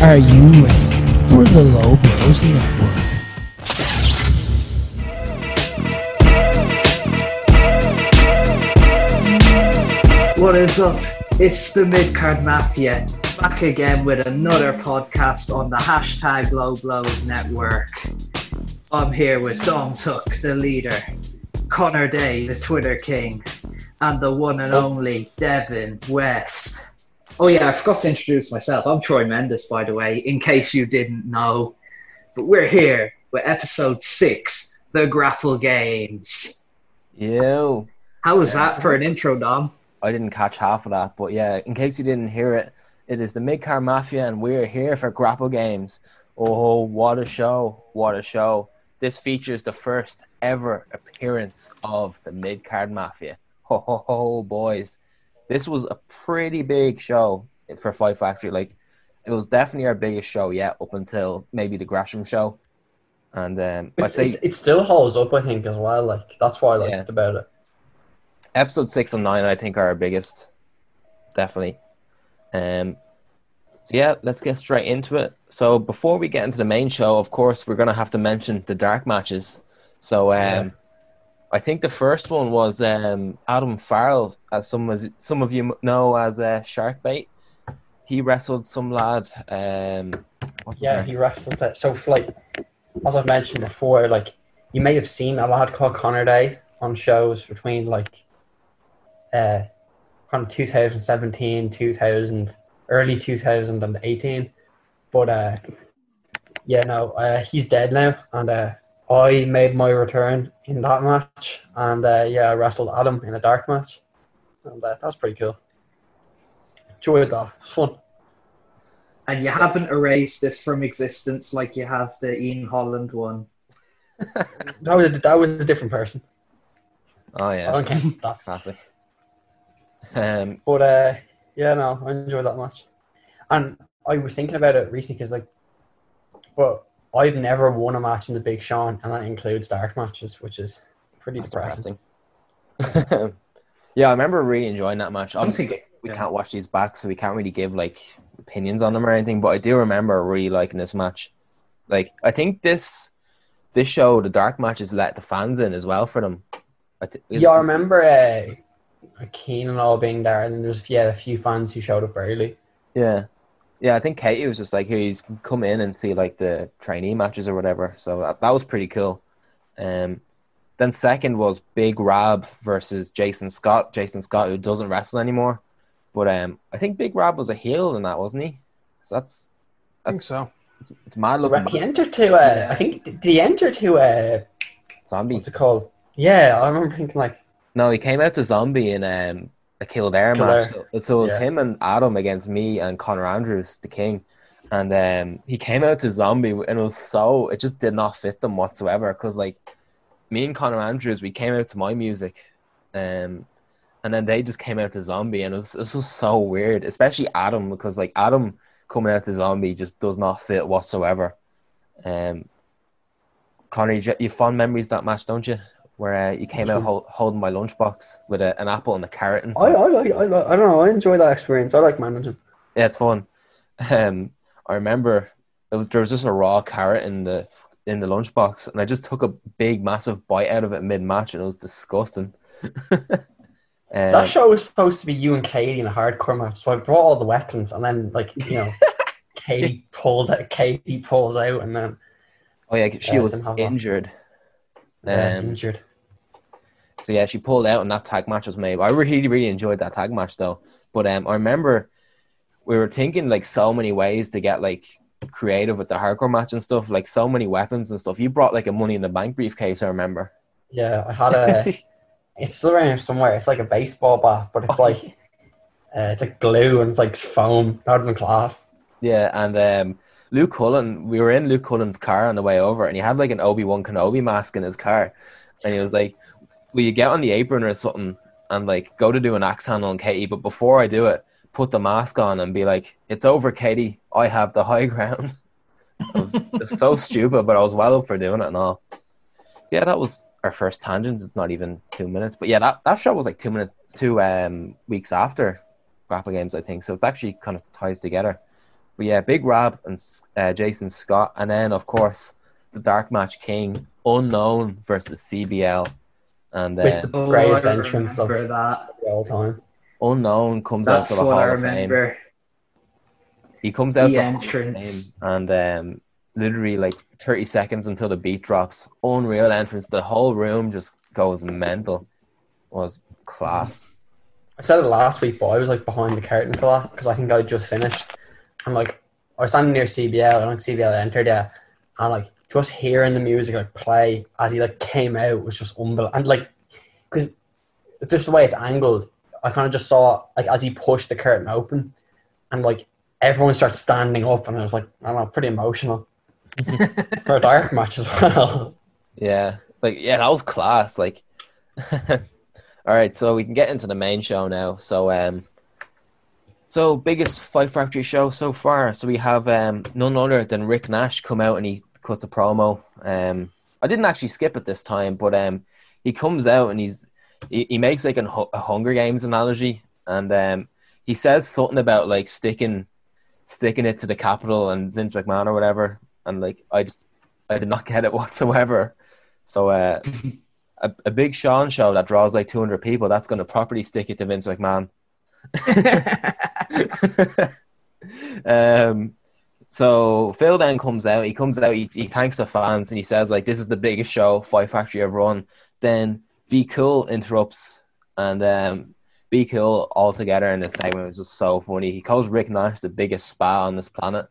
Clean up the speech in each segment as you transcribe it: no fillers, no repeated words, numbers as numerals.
Are you ready for the Low Blows Network? What is up? It's the Midcard Mafia, back again with another podcast on the hashtag Low Blows Network. I'm here with Dom Tuck, the leader, Connor Day, the Twitter king, and the one and only Devin West. Oh yeah, I forgot to introduce myself. I'm Troy Mendes, by the way, in case you didn't know. But we're here with episode 6, The Grapple Games. Yo. How was that for an intro, Dom? I didn't catch half of that, but yeah, in case you didn't hear it, it is the Midcard Mafia and we're here for Grapple Games. Oh, what a show. What a show. This features the first ever appearance of the Midcard Mafia. Ho, ho, ho, boys. This was a pretty big show for Fight Factory. Like, it was definitely our biggest show yet, up until maybe the Gresham show. And it still holds up, I think, as well. Like, that's what I liked about it. Episode 6 and 9, I think, are our biggest. Definitely. So yeah, let's get straight into it. So before we get into the main show, of course, we're going to have to mention the dark matches. So I think the first one was Adam Farrell, as some of you know as Sharkbait. He wrestled some lad. He wrestled it. So, like, as I've mentioned before, like, you may have seen a lad called Connor Day on shows between like kind of 2017, early 2018. But he's dead now, and I made my return in that match, and I wrestled Adam in a dark match, and that was pretty cool. Enjoyed that. It was fun. And you haven't erased this from existence like you have the Ian Holland one. That was a different person. Oh yeah, I don't count that. Classic. I enjoyed that match, and I was thinking about it recently because, but I've never won a match in the Big Sean, and that includes dark matches, which is pretty depressing. Yeah, I remember really enjoying that match. Obviously, we can't watch these back, so we can't really give like opinions on them or anything. But I do remember really liking this match. Like, I think this show, the dark matches, let the fans in as well for them. I remember Keen and all being there, and then there's a few fans who showed up early. Yeah, I think Katie was just like, here, you can come in and see like the trainee matches or whatever. So that was pretty cool. Then second was Big Rab versus Jason Scott. Jason Scott, who doesn't wrestle anymore, but I think Big Rab was a heel in that, wasn't he? So I think so. It's mad looking. He entered to I think did he enter to Zombie? What's it called? Yeah, I remember thinking like. No, he came out to Zombie in a Kildare match. So it was him and Adam against me and Connor Andrews, the King. And he came out to Zombie, and it just did not fit them whatsoever. Because, like, me and Connor Andrews, we came out to my music. And then they just came out to Zombie, and it was just so weird. Especially Adam, because, like, Adam coming out to Zombie just does not fit whatsoever. Connor, you have fond memories of that match, don't you? Where you came out holding my lunchbox with an apple and a carrot and stuff. I don't know. I enjoy that experience. I like managing. Yeah, it's fun. I remember there was just a raw carrot in the lunchbox, and I just took a big, massive bite out of it mid-match, and it was disgusting. That show was supposed to be you and Katie in a hardcore match, so I brought all the weapons, and then Katie pulls out, and then she was injured. Injured. So yeah, she pulled out and that tag match was made. I really, really enjoyed that tag match though. But I remember we were thinking like so many ways to get like creative with the hardcore match and stuff, like so many weapons and stuff. You brought like a Money in the Bank briefcase, I remember. Yeah, I had it's still around here somewhere. It's like a baseball bat, but it's like it's like glue and it's like foam. That would have been class. Yeah, and Luke Cullen, we were in Luke Cullen's car on the way over, and he had like an Obi-Wan Kenobi mask in his car, and he was like, will you get on the apron or something and like go to do an axe handle on Katie, but before I do it, put the mask on and be like, it's over, Katie, I have the high ground. It's so stupid, but I was well up for doing it and all. Yeah, that was our first tangent. It's not even 2 minutes, but yeah, that show was like 2 weeks after Grapple Games, I think, so it actually kind of ties together. But yeah, Big Rab and Jason Scott, and then of course the Dark Match King, Unknown versus CBL, and With the Oh, greatest I entrance of remember that. all time. Unknown comes out That's to the what I Hall of Fame. remember. He comes out The the Hall of Fame entrance. and literally like 30 seconds until the beat drops. Unreal entrance. The whole room just goes mental. It was class. I said it last week, but I was like behind the curtain for that because I think I just finished, and like I was standing near CBL. I don't think CBL entered yet, and like just hearing the music like play as he like came out was just unbelievable. And like because just the way it's angled, I kind of just saw like as he pushed the curtain open, and like everyone starts standing up, and I was like, I don't know, pretty emotional for a dark match as well. Yeah. Like, yeah, that was class. Like, all right, so we can get into the main show now. So biggest Fight Factory show so far. So we have none other than Rick Nash come out and he cuts a promo. I didn't actually skip it this time, but he comes out and he makes like a Hunger Games analogy, and he says something about like sticking it to the Capitol and Vince McMahon or whatever, and like I did not get it whatsoever. So a Big Sean show that draws like 200 people, that's going to properly stick it to Vince McMahon. So Phil then comes out. He thanks the fans and he says like, "This is the biggest show Fight Factory have run." Then Be Cool interrupts and Be Cool all together in this segment was just so funny. He calls Rick Nash the biggest spa on this planet.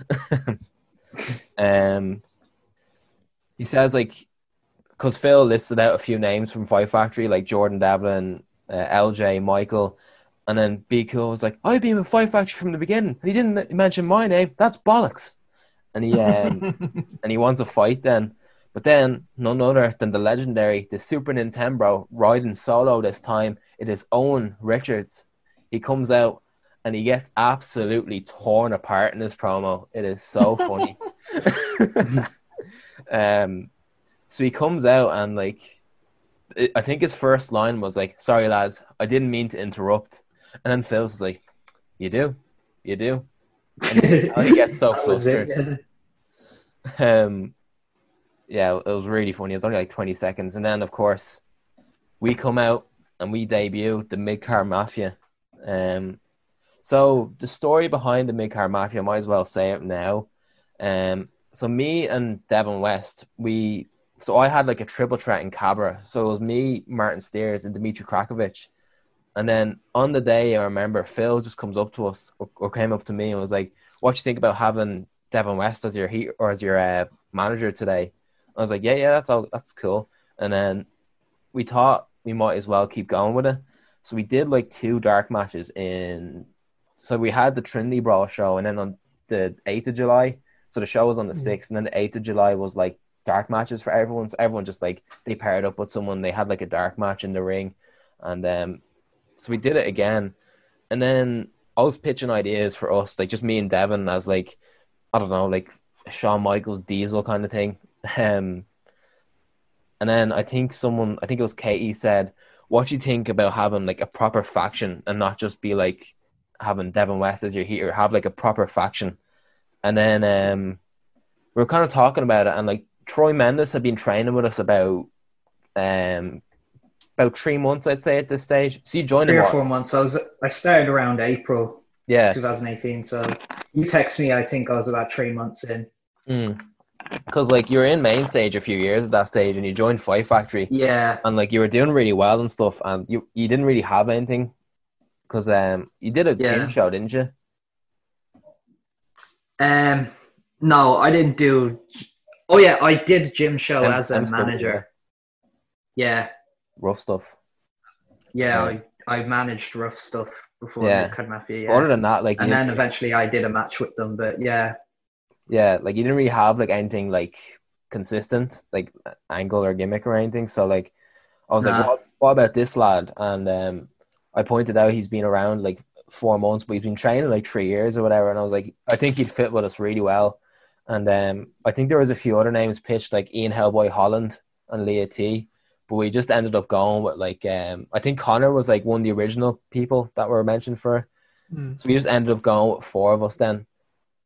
He says like, because Phil listed out a few names from Fight Factory like Jordan Devlin, LJ, Michael. And then Be Cool was like, "I've been with Fight Factory from the beginning. He didn't mention my name. That's bollocks." And he and he wants a fight then. But then none other than the legendary, the Super Nintendo riding solo this time. It is Owen Richards. He comes out and he gets absolutely torn apart in this promo. It is so funny. So he comes out and like, I think his first line was like, "Sorry lads, I didn't mean to interrupt." And then Phil's like, you do. And he gets so flustered. Yeah, it was really funny. It was only like 20 seconds. And then, of course, we come out and we debut the Mid-Car Mafia. So the story behind the Mid-Car Mafia, I might as well say it now. So me and Devin West, so I had like a triple threat in Cabra. So it was me, Martin Steers, and Dmitry Krakovich. And then on the day, I remember Phil just comes up to us or came up to me and was like, "What do you think about having Devin West as your manager today?" I was like, yeah, that's cool. And then we thought we might as well keep going with it. So we did like 2 dark matches so we had the Trinity Brawl show, and then on the 8th of July, so the show was on the 6th, and then the 8th of July was like dark matches for everyone. So everyone just like, they paired up with someone, they had like a dark match in the ring. And so we did it again. And then I was pitching ideas for us, like just me and Devin as like, I don't know, like Shawn Michaels Diesel kind of thing. And then I think it was Katie said, "What do you think about having like a proper faction and not just be like having Devin West as your heater, have like a proper faction?" And then we were kind of talking about it, and like Troy Mendes had been training with us about 3 months, I'd say, at this stage. So you joined 3 or 4 months. I started around April 2018. So you text me, I think I was about 3 months in. Because like you were in main stage a few years at that stage, and you joined Fight Factory. Yeah. And like you were doing really well and stuff, and you didn't really have anything because you did a gym show, didn't you? No, I didn't do. Oh yeah, I did gym show as a manager. Yeah. Rough Stuff. Yeah, I managed Rough Stuff before Mid-Card Mafia. Yeah. Other than that, like, and then eventually I did a match with them, but yeah. Yeah, like you didn't really have like anything like consistent, like angle or gimmick or anything. So like, I was like, what about this lad? And I pointed out he's been around like 4 months, but he's been training like 3 years or whatever. And I was like, I think he'd fit with us really well. And I think there was a few other names pitched, like Ian Hellboy Holland and Leah T. But we just ended up going with like, I think Connor was like one of the original people that were mentioned for. So we just ended up going with 4 of us then.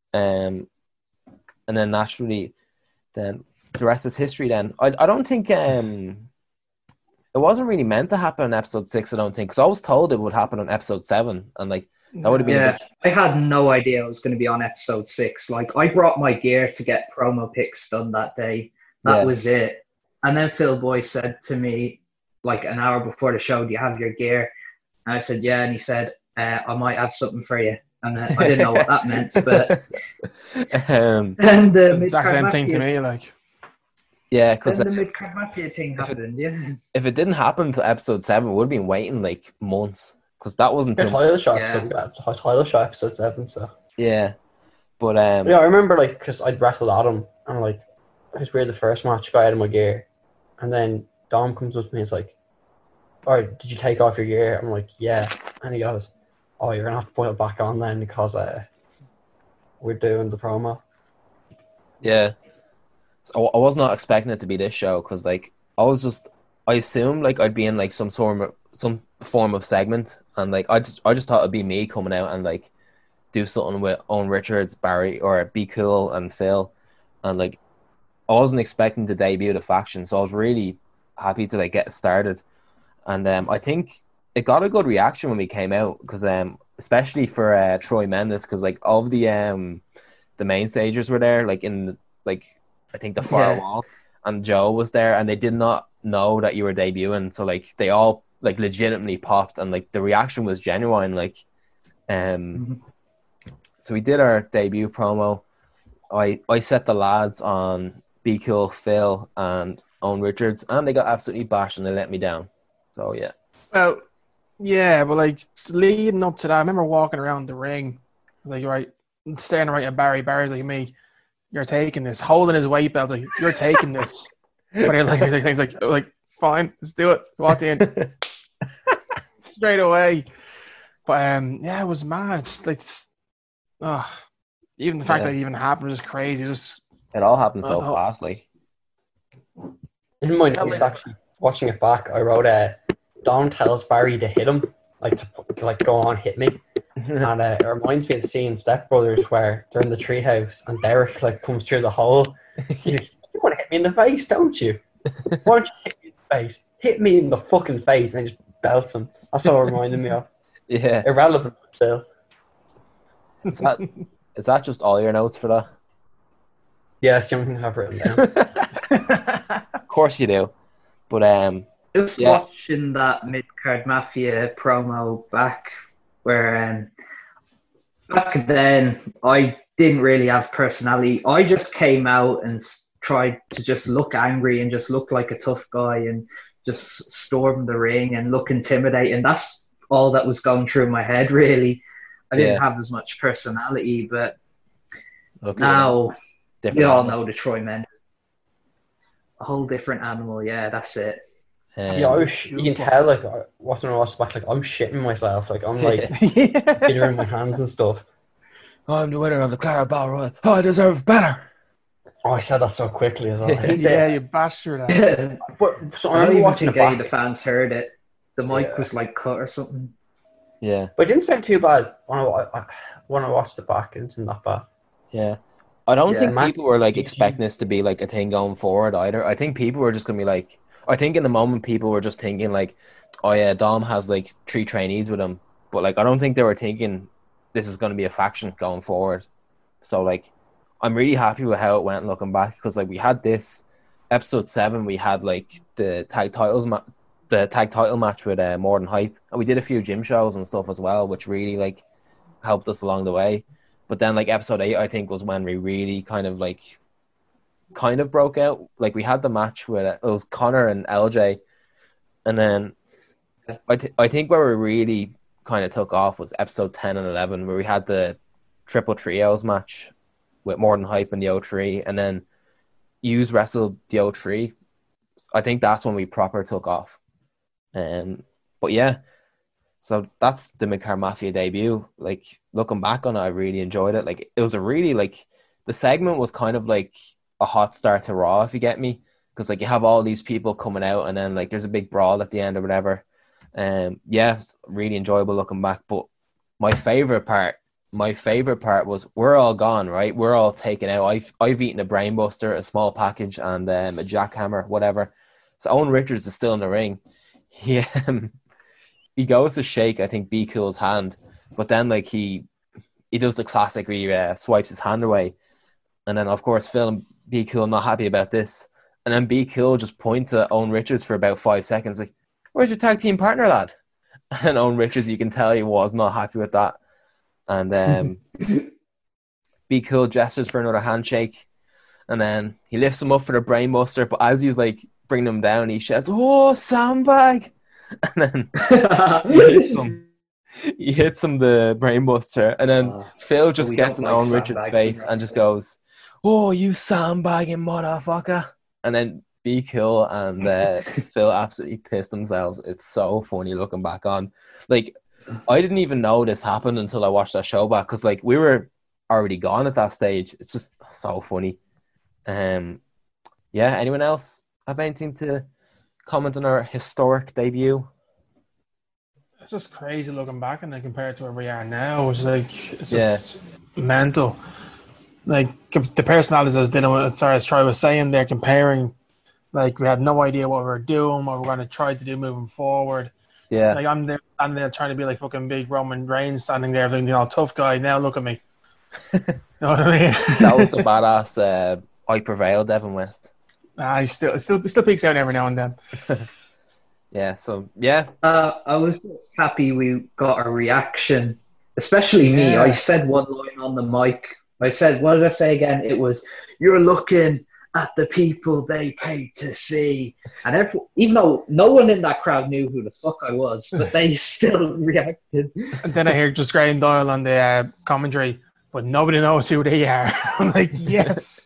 and then naturally, then the rest is history. Then I don't think it wasn't really meant to happen in episode 6. I don't think, because I was told it would happen on episode 7, and like that would have been. Yeah, I had no idea it was going to be on episode 6. Like, I brought my gear to get promo pics done that day. That was it. And then Phil Boy said to me, like an hour before the show, "Do you have your gear?" And I said, "Yeah." And he said, "I might have something for you." And I didn't know what that meant, but and the exact same thing to me, like. Yeah, because the Midcard Mafia thing happened. If it didn't happen to episode 7, we would have been waiting like months, because that wasn't title shot episode 7. So yeah, but yeah, I remember like because I'd wrestled Adam and like it was weird. The first match, got out of my gear, and then Dom comes up to me. It's like, "All right, did you take off your gear?" I'm like, "Yeah," and he goes, "Oh, you're gonna have to put it back on then because we're doing the promo." Yeah. So I was not expecting it to be this show, because like I assumed like I'd be in like some form of segment, and like I just thought it'd be me coming out and like do something with Owen Richards, Barry, or Be Cool and Phil, and like I wasn't expecting to debut the faction, so I was really happy to like get started, and I think it got a good reaction when we came out, because especially for Troy Mendes, because like all of the main stagers were there, like in like I think the far wall, and Joe was there, and they did not know that you were debuting, so like they all like legitimately popped, and like the reaction was genuine, like so we did our debut promo. I set the lads on Be Cool, Phil, and Owen Richards, and they got absolutely bashed and they let me down. So yeah. Well, yeah, but like leading up to that, I remember walking around the ring, like right, staring right at Barry. Barry's like, "Me, you're taking this," holding his weight belt, like, "You're taking this." But you're like, "Fine, let's do it." Walked in straight away. But yeah, it was mad. Just, like, even the fact that it even happened was crazy. It all happened so fast, like. In my notes, actually, watching it back, I wrote, Dom tells Barry to hit him, like to like go on, hit me. And it reminds me of the scene in Step Brothers where they're in the treehouse and Derek like comes through the hole. He's like, "You want to hit me in the face, don't you? Why don't you hit me in the face? Hit me in the fucking face," and then just belts him. That's what it reminded me of. Yeah. Irrelevant still. Is that just all your notes for that? Yeah, that's the only thing I've written down. Of course you do. But just watching that Midcard Mafia promo back, where back then I didn't really have personality. I just came out and tried to just look angry and just look like a tough guy and just storm the ring and look intimidating. That's all that was going through my head, really. I didn't have as much personality, but now we all know the Troy Mendes. A whole different animal, yeah, that's it. Yeah, you can tell, like, watching us back, like, I'm shitting myself. Like, I'm, like, in my hands and stuff. "I'm the winner of the Clara Battle Royal. Oh, I deserve better." Oh, I said that so quickly as well. Yeah, you bastard. But, so I I remember don't watching even it think any back. of the fans heard it. The mic was, like, cut or something. Yeah. But it didn't sound too bad when I watched it back. It wasn't that bad. Yeah. I don't think Matt, people were like expecting this to be like a thing going forward either. I think people were just gonna be like, I think in the moment people were just thinking like, "Oh yeah, Dom has like 3 trainees with him," but like I don't think they were thinking this is gonna be a faction going forward. So like, I'm really happy with how it went looking back, because like we had this episode 7, we had like the tag title match with More Than Hype, and we did a few gym shows and stuff as well, which really like helped us along the way. But then like episode 8, I think, was when we really kind of broke out. Like we had the match with it was Connor and LJ, and then I think where we really kind of took off was episode 10 and 11, where we had the triple trios match with More Than Hype and the O3, and then Hughes wrestled the O3. I think that's when we proper took off. But yeah, so that's the Midcard Mafia debut. Like looking back on it, I really enjoyed it. Like it was a really like the segment was kind of like a hot start to Raw, if you get me, because like you have all these people coming out, and then like there's a big brawl at the end or whatever. Yeah, it's really enjoyable looking back. But my favorite part my favorite part was we're all gone, right? We're all taken out. I've eaten a brainbuster, a small package, and a jackhammer, whatever. So Owen Richards is still in the ring. He goes to shake, I think, Be Cool's hand, but then like he does the classic where he swipes his hand away, and then of course Phil and Be Cool not happy about this, and then Be Cool just points at Owen Richards for about 5 seconds, like, "Where's your tag team partner, lad?" And Owen Richards, you can tell he was not happy with that. And Be Cool gestures for another handshake, and then he lifts him up for the brainbuster. But as he's like bringing him down, he shouts, "Oh, sandbag!" And then he hits him the brainbuster, and then Phil just gets in Owen Richards' face and just goes, "Oh, you sandbagging motherfucker!" And then Be Cool and Phil absolutely pissed themselves. It's so funny looking back on. Like, I didn't even know this happened until I watched that show back, because like we were already gone at that stage. It's just so funny. Yeah, anyone else have anything to comment on our historic debut? It's just crazy looking back and then compared to where we are now. It's just mental. Like the personalities, as Troy was saying, they're comparing. Like we had no idea what we were doing, what we were going to try to do moving forward. Yeah. Like I'm there trying to be like fucking big Roman Reigns standing there, being tough guy. Now look at me. You know what I mean? That was the badass I Prevail, Devin West. He still peeks out every now and then. Yeah, so yeah. I was just happy we got a reaction, especially me. Yeah. I said one line on the mic. I said, what did I say again? It was, "You're looking at the people they paid to see." And even though no one in that crowd knew who the fuck I was, but they still reacted. And then I hear just Graham Doyle on the commentary, but nobody knows who they are. I'm like, yes.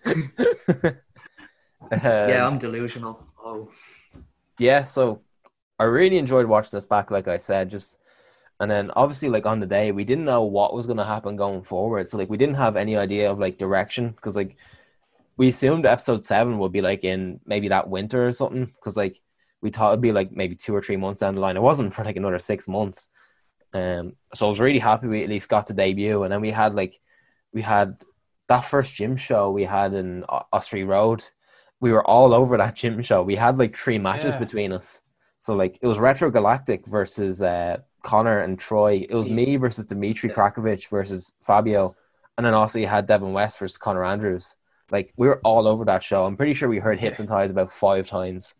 Yeah, I'm delusional. Oh. Yeah, so I really enjoyed watching this back, like I said, and then obviously like on the day we didn't know what was going to happen going forward, so like we didn't have any idea of like direction, because like we assumed episode 7 would be like in maybe that winter or something, because like we thought it'd be like maybe 2 or 3 months down the line. It wasn't for like another 6 months. So I was really happy we at least got to debut. And then we had that first gym show we had in Osprey Road. We were all over that gym show. We had like 3 matches between us. So like it was Retro Galactic versus Connor and Troy. It was me versus Dimitri Krakovic versus Fabio. And then also you had Devin West versus Connor Andrews. Like, we were all over that show. I'm pretty sure we heard Hypnotize about 5 times.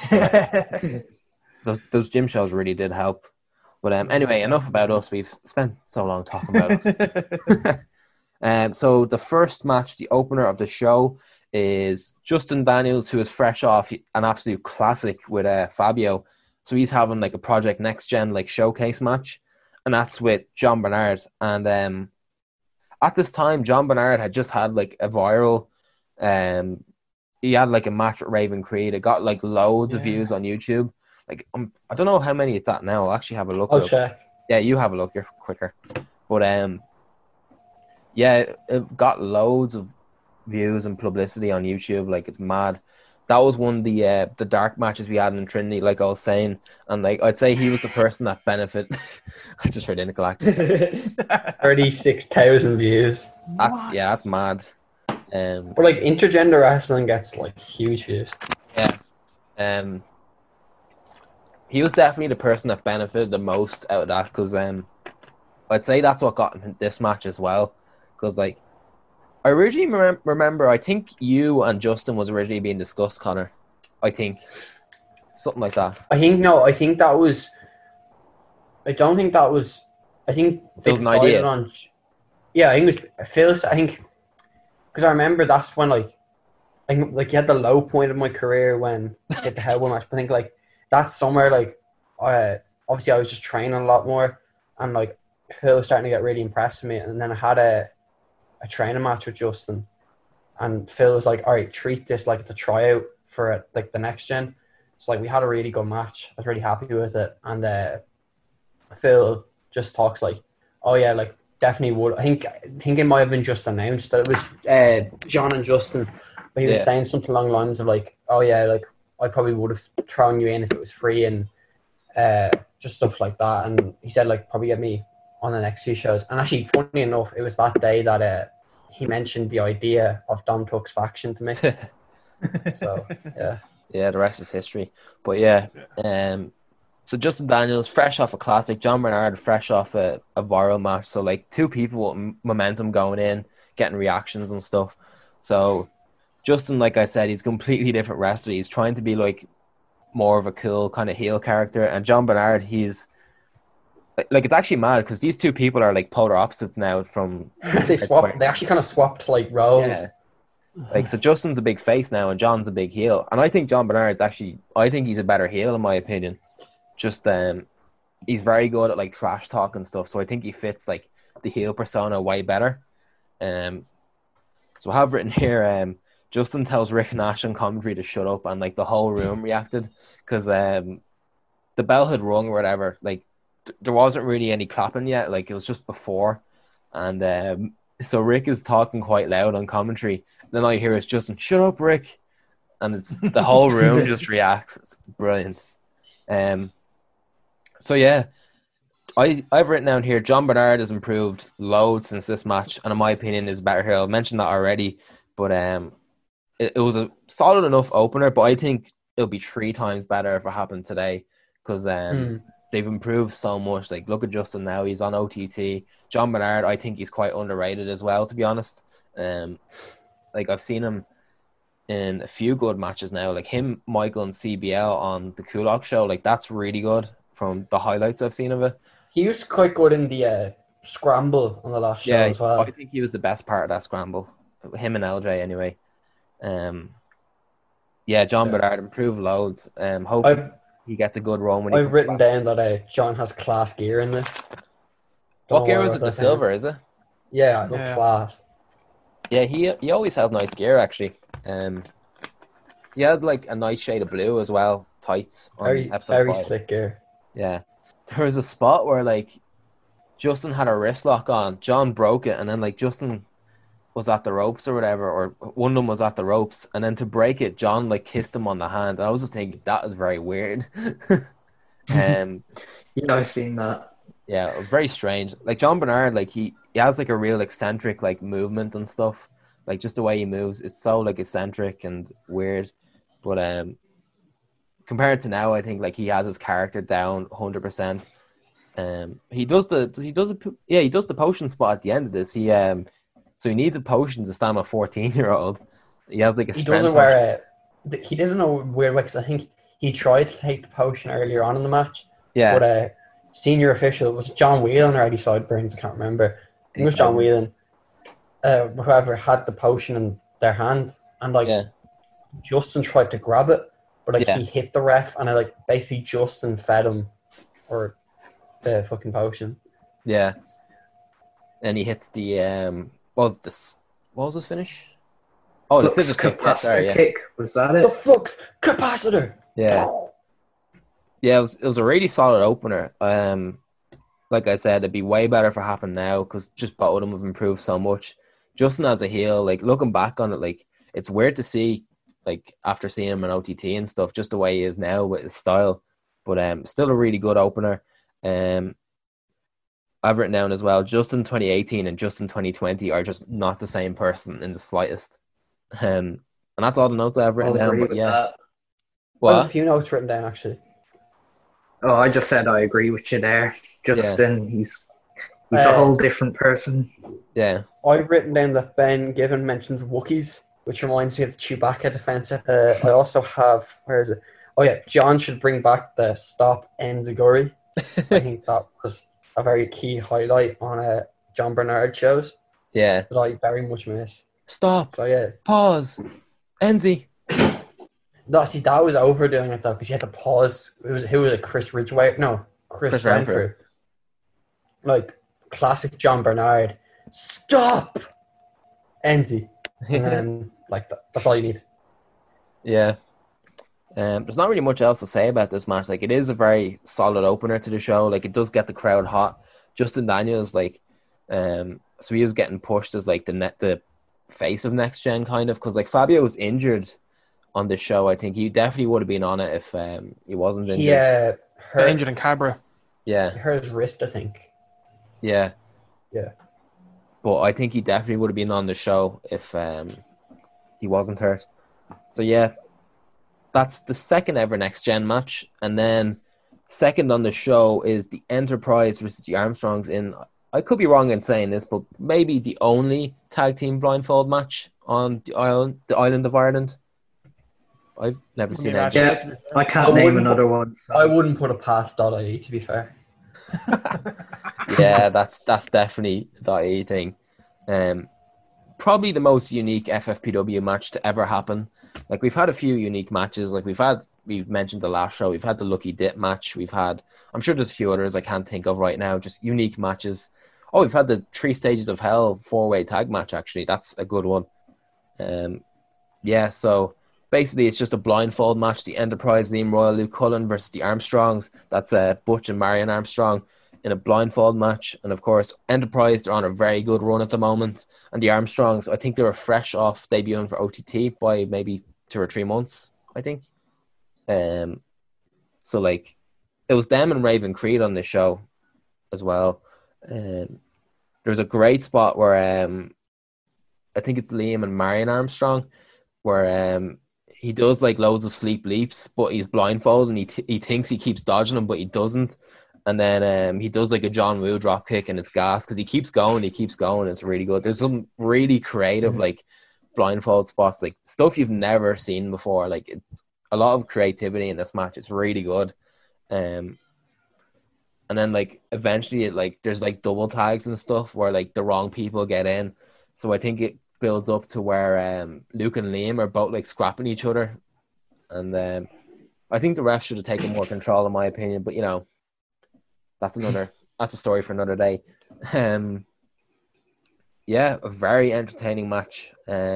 Those gym shows really did help. But anyway, enough about us. We've spent so long talking about us. So the first match, the opener of the show, is Justin Daniels, who is fresh off an absolute classic with Fabio. So he's having like a Project Next Gen like showcase match, and that's with John Bernard. And at this time, John Bernard had just had like a viral. He had like a match with Raven Creed. It got like loads of views on YouTube. Like I don't know how many it's at now. I'll actually have a look. I'll check. Yeah, you have a look. You're quicker. But yeah, it got loads of views and publicity on YouTube. Like, it's mad. That was one of the dark matches we had in Trinity, like I was saying. And like I'd say he was the person that benefited. I just heard Intergalactic. 36,000 views. That's mad. But like intergender wrestling gets like huge views. Yeah. He was definitely the person that benefited the most out of that, because I'd say that's what got him this match as well. Because like I originally remember, I think you and Justin was originally being discussed, Connor. I think something like that. I think that was. I don't think that was. I think they was an decided idea. on. Yeah, I think it was Phil. I think because I remember that's when like you had the low point of my career when I hit the Hellboy match. I think like that summer, like obviously I was just training a lot more, and like Phil was starting to get really impressed with me, and then I had a training match with Justin, and Phil was like, all right, treat this like it's a tryout for like the next gen. So like we had a really good match. I was really happy with it, and Phil just talks like, oh yeah, like definitely would. I think it might have been just announced that it was John and Justin, but he was saying something along the lines of like, oh yeah, like I probably would have thrown you in if it was free, and just stuff like that. And he said like probably get me on the next few shows. And actually, funny enough, it was that day that he mentioned the idea of Dom Tuck's faction to me. So, yeah. Yeah, the rest is history. But yeah, so Justin Daniels, fresh off a classic. John Bernard, fresh off a viral match. So, like, two people with momentum going in, getting reactions and stuff. So, Justin, like I said, he's a completely different wrestler. He's trying to be, like, more of a cool kind of heel character. And John Bernard, he's... Like, it's actually mad because these two people are, like, polar opposites now from... They actually kind of swapped, like, roles. Yeah. Like, so Justin's a big face now and John's a big heel. And I think John Bernard's actually... I think he's a better heel, in my opinion. Just, he's very good at, like, trash talk and stuff. So I think he fits, like, the heel persona way better. So I have written here, Justin tells Rick Nash on commentary to shut up, and, like, the whole room reacted because the bell had rung or whatever. Like, there wasn't really any clapping yet. Like, it was just before. And so Rick is talking quite loud on commentary. Then I hear it's Justin, shut up, Rick. And it's the whole room just reacts. It's brilliant. So, yeah. I've written down here, John Bernard has improved loads since this match. And in my opinion, is better here. I mentioned that already. But it was a solid enough opener. But I think it'll be 3 times better if it happened today. Because... they've improved so much. Like, look at Justin now. He's on OTT. John Bernard, I think he's quite underrated as well, to be honest. Like, I've seen him in a few good matches now. Like, him, Michael, and CBL on the Kulak show. Like, that's really good from the highlights I've seen of it. He was quite good in the scramble on the last show as well. I think he was the best part of that scramble. Him and LJ, anyway. John Bernard improved loads. Hopefully... he gets a good run when I've written down that John has class gear in this. What gear was it? The silver, is it? Yeah, class. Yeah, he always has nice gear, actually. He had, like, a nice shade of blue as well, tights on episode 5. Very slick gear. Yeah. There was a spot where, like, Justin had a wrist lock on, John broke it, and then, like, Justin was at the ropes or whatever, or one of them was at the ropes, and then to break it, John, like, kissed him on the hand, and I was just thinking, that is very weird. I've seen that. Yeah, it was very strange. Like, John Bernard, like, he has, like, a real eccentric, like, movement and stuff. Like, just the way he moves, it's so, like, eccentric and weird. But compared to now, I think, like, he has his character down 100%. He does the potion spot at the end of this. So he needs a potion to stand a 14-year-old. He has, like, a strength. He doesn't wear it. He didn't know weird way because I think he tried to take the potion earlier on in the match. Yeah. But senior official, was John Whelan or Eddie Sideburns? I can't remember. It was John Whelan. Whoever had the potion in their hand, and Justin tried to grab it, but he hit the ref, and basically Justin fed him or the fucking potion. Yeah. And he hits the what was his finish? Oh, the scissors capacitor kick. Was that it? The flux capacitor. Yeah. Yeah, it was a really solid opener. Like I said, it'd be way better if it happened now because just both of them have improved so much. Justin as a heel, like, looking back on it, like, it's weird to see, like, after seeing him in OTT and stuff, just the way he is now with his style. But still a really good opener. I've written down as well, Justin 2018 and Justin 2020 are just not the same person in the slightest. And that's all the notes I've written down. But yeah. Well, I have a few notes written down, actually. Oh, I just said I agree with you there. Justin, he's a whole different person. Yeah. I've written down that Ben Given mentions Wookiees, which reminds me of the Chewbacca defense. I also have, where is it? Oh yeah, John should bring back the Stop Enziguri. I think that was a very key highlight on John Bernard shows. Yeah. That I very much miss. Stop. So yeah. Pause. Enzi. No, see, that was overdoing it though, because you had to pause. Who was it? Chris Ridgway? No, Chris Renfrew. Like, classic John Bernard. Stop! Enzi. And then, that's all you need. Yeah. There's not really much else to say about this match. Like, it is a very solid opener to the show. Like, it does get the crowd hot. Justin Daniels, like, so he was getting pushed as, like, the face of Next Gen, kind of, because, like, Fabio was injured on this show. I think he definitely would have been on it if he wasn't injured. Yeah, injured in Cabra. Yeah, he hurt his wrist, I think. Yeah. Yeah. But I think he definitely would have been on the show if he wasn't hurt. So yeah, that's the second ever Next Gen match. And then second on the show is the Enterprise versus the Armstrongs in, I could be wrong in saying this, but maybe the only tag team blindfold match on the island of Ireland. I've never seen Match, it. Yeah, I can't name another one. So. I wouldn't put it past .ie, to be fair. Yeah, that's definitely the .ie thing. Probably the most unique FFPW match to ever happen. Like, we've had a few unique matches. Like, we've mentioned the last show. We've had the Lucky Dip match. I'm sure there's a few others I can't think of right now. Just unique matches. Oh, we've had the 3 Stages of Hell 4-way tag match, actually. That's a good one. Yeah, so basically it's just a blindfold match. The Enterprise, Liam Royal, Luke Cullen versus the Armstrongs. That's Butch and Marion Armstrong in a blindfold match. And of course, Enterprise, they're on a very good run at the moment. And the Armstrongs, I think they were fresh off debuting for OTT by maybe 2 or 3 months, I think. So like, it was them and Raven Creed on this show as well. There's a great spot where I think it's Liam and Marion Armstrong, where he does like loads of sleep leaps, but he's blindfolded and he thinks he keeps dodging them, but he doesn't. And then he does like a John Woo drop kick and it's gas because he keeps going. It's really good. There's some really creative like blindfold spots, like stuff you've never seen before. Like, it's a lot of creativity in this match. It's really good. And then like eventually there's like double tags and stuff where like the wrong people get in. So I think it builds up to where Luke and Liam are both like scrapping each other. And I think the ref should have taken more control in my opinion, but you know, that's a story for another day. Yeah, a very entertaining match.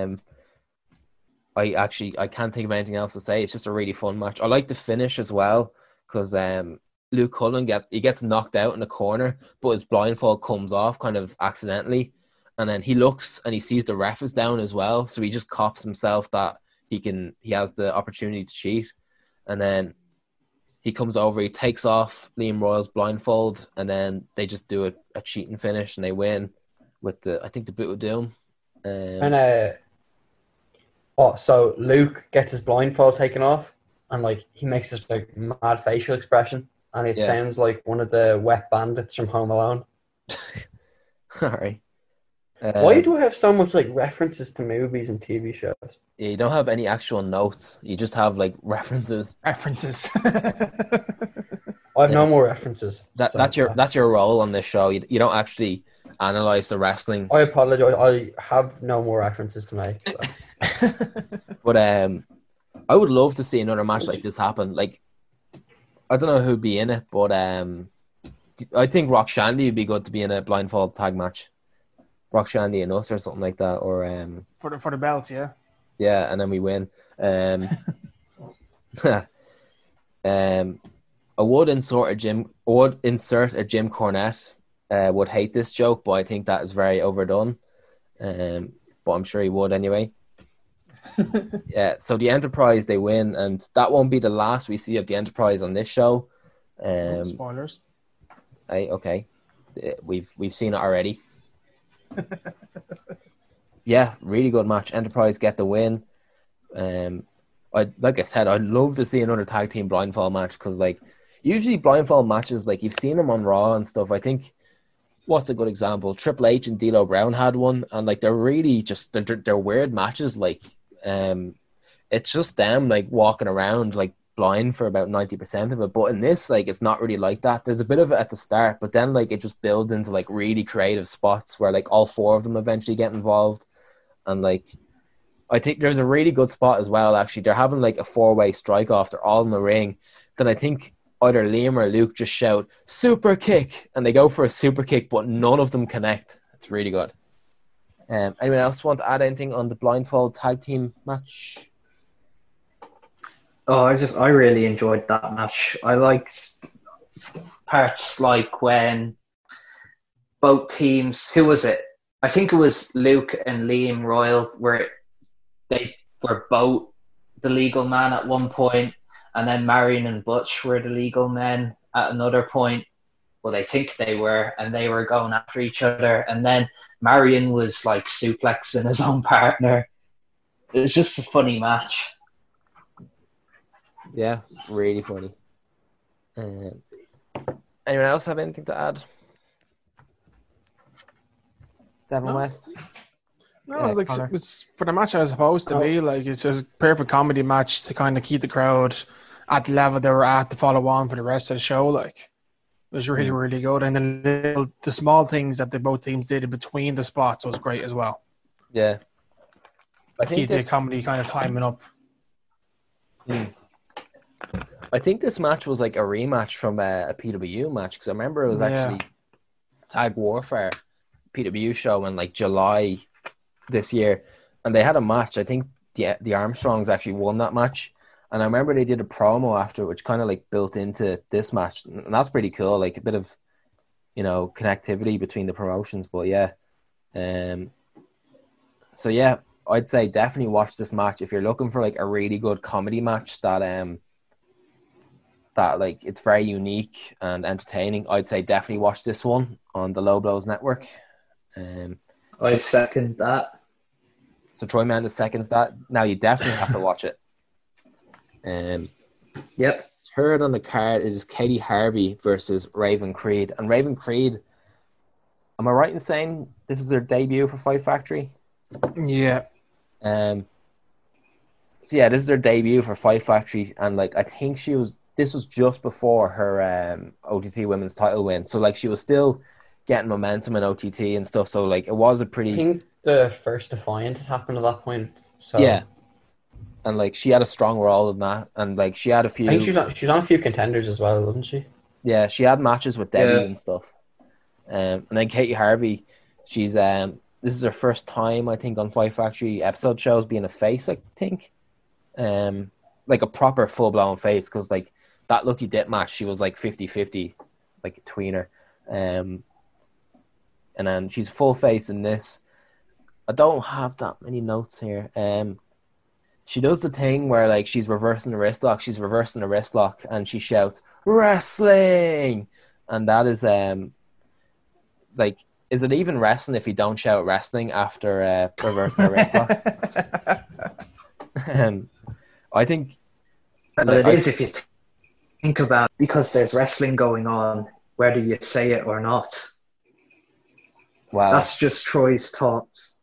I can't think of anything else to say. It's just a really fun match. I like the finish as well because Luke Cullen gets knocked out in the corner, but his blindfold comes off kind of accidentally, and then he looks and he sees the ref is down as well, so he just cops himself that he has the opportunity to cheat, and then he comes over, he takes off Liam Royal's blindfold, and then they just do a cheating finish and they win with the Boot of Doom. So Luke gets his blindfold taken off, and like he makes this like mad facial expression, and it sounds like one of the wet bandits from Home Alone. All right. Why do I have so much like references to movies and TV shows? Yeah, you don't have any actual notes. You just have like references. I have no more references. That's your role on this show. You don't actually analyze the wrestling. I apologize. I have no more references to make. So. But I would love to see another match like this happen. Like, I don't know who'd be in it, but I think Rock Shandy would be good to be in a blindfold tag match. Rock Shandy and us or something like that, or for the belt, yeah. Yeah, and then we win. I would insert a Jim Cornette. Would hate this joke, but I think that is very overdone. But I'm sure he would anyway. Yeah, so the Enterprise, they win, and that won't be the last we see of the Enterprise on this show. Spoilers. Okay, we've seen it already. Yeah, really good match. Enterprise get the win. Like I said, I'd love to see another tag team blindfold match because, like, usually blindfold matches, like you've seen them on Raw and stuff. I think what's a good example? Triple H and D'Lo Brown had one, and like they're really just they're weird matches. Like, it's just them like walking around like blind for about 90% of it. But in this, like, it's not really like that. There's a bit of it at the start, but then like it just builds into like really creative spots where like all 4 of them eventually get involved. And like, I think there's a really good spot as well. Actually, they're having like a 4-way strike off. They're all in the ring. Then I think either Liam or Luke just shout super kick, and they go for a super kick, but none of them connect. It's really good. Anyone else want to add anything on the blindfold tag team match? Oh, I really enjoyed that match. I liked parts like when both teams, who was it? I think it was Luke and Liam Royal, where they were both the legal man at one point, and then Marion and Butch were the legal men at another point. well, they think they were, and they were going after each other. And then Marion was like suplexing his own partner. It was just a funny match. Yeah, it's really funny. Anyone else have anything to add? Devin West? No, it was for the match I was supposed to be. Like, it's just a perfect comedy match to kind of keep the crowd at the level they were at to follow on for the rest of the show. Like, it was really, really good. And then the small things that the both teams did in between the spots was great as well. Yeah. I think keep the comedy kind of timing up. I think this match was like a rematch from a PWU match, because I remember it was actually Tag Warfare PWU show in like July this year, and they had a match. I think the Armstrongs actually won that match, and I remember they did a promo after, which kind of like built into this match, and that's pretty cool. Like a bit of, you know, connectivity between the promotions. But yeah, so yeah, I'd say definitely watch this match if you're looking for like a really good comedy match that like it's very unique and entertaining. I'd say definitely watch this one on the Low Blows Network. I second that. So Troy Mendes seconds that. Now you definitely have to watch it. Yep. Third on the card is Katie Harvey versus Raven Creed. And Raven Creed, am I right in saying this is her debut for Fight Factory? Yeah. So yeah, this is her debut for Fight Factory, and like I think this was just before her OTT women's title win. So like she was still getting momentum in OTT and stuff. So like it was a pretty. I think the first Defiant happened at that point. So yeah, and like she had a strong role in that, and like she had a few. I think she's on a few contenders as well, wasn't she? Yeah, she had matches with Debbie and stuff. And then Katie Harvey, she's this is her first time I think on Fight Factory episode shows being a face. I think, like a proper full blown face, because like that Lucky Dip match, she was like 50-50, like a tweener. And then she's full face in this. I don't have that many notes here. She does the thing where like she's reversing the wrist lock, and she shouts wrestling, and that is like, is it even wrestling if you don't shout wrestling after reversing a wrist lock? I think, but it is if you think about, because there's wrestling going on, whether you say it or not. Wow, that's just Troy's thoughts.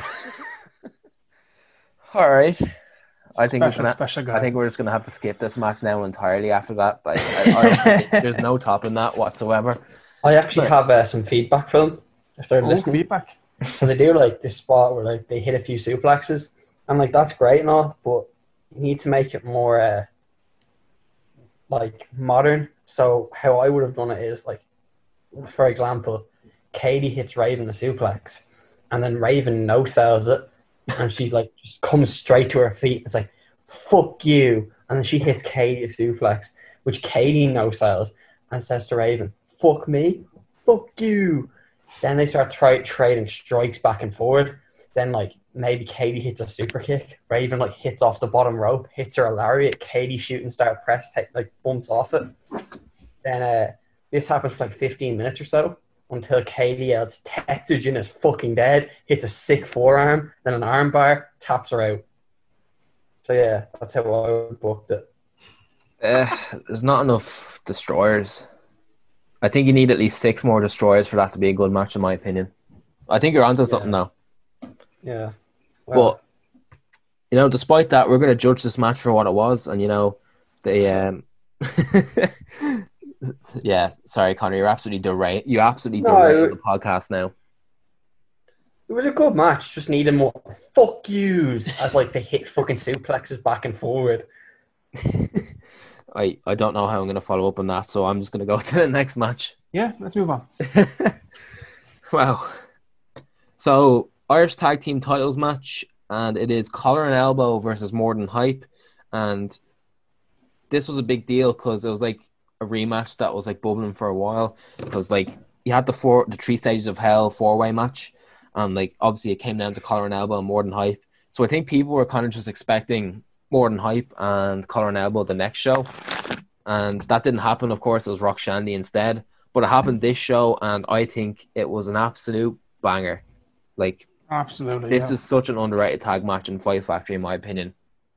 All right. I think we're just gonna have to skip this match now entirely after that. Like, there's no topping that whatsoever. I actually have some feedback from them if they're listening. Feedback. So they do like this spot where like they hit a few suplexes, and like that's great and all, but you need to make it more like modern. So how I would have done it is like, for example, Katie hits Raven a suplex, and then Raven no sells it. And she's like, just comes straight to her feet. It's like, fuck you. And then she hits Katie a suplex, which Katie no sells, and says to Raven, fuck me, fuck you. Then they start trading strikes back and forward. Then like maybe Katie hits a super kick. Raven like hits off the bottom rope, hits her a lariat. Katie shooting star press, like bumps off it. Then this happens for like 15 minutes or so, until Katie yells, Tetsujin is fucking dead, hits a sick forearm, then an arm bar, taps her out. So yeah, that's how I booked it. There's not enough destroyers. I think you need at least 6 more destroyers for that to be a good match, in my opinion. I think you're onto something now. Yeah. Well, but, you know, despite that, we're going to judge this match for what it was, and, you know, they... Yeah, sorry, Connor. You absolutely derailed the podcast now. It was a good match. Just needed more fuck yous as like they hit fucking suplexes back and forward. I don't know how I'm going to follow up on that, so I'm just going to go to the next match. Yeah, let's move on. Wow. So, Irish Tag Team Titles match, and it is Collar and Elbow versus More Than Hype, and this was a big deal because it was like a rematch that was like bubbling for a while, because like you had the 3 stages of hell 4-way match, and like obviously it came down to Collar and Elbow and More Than Hype. So I think people were kind of just expecting More Than Hype and Collar and Elbow the next show, and that didn't happen. Of course, it was Rock Shandy instead. but it happened this show, and I think it was an absolute banger. Like, Absolutely. this is such an underrated tag match in Fight Factory, in my opinion.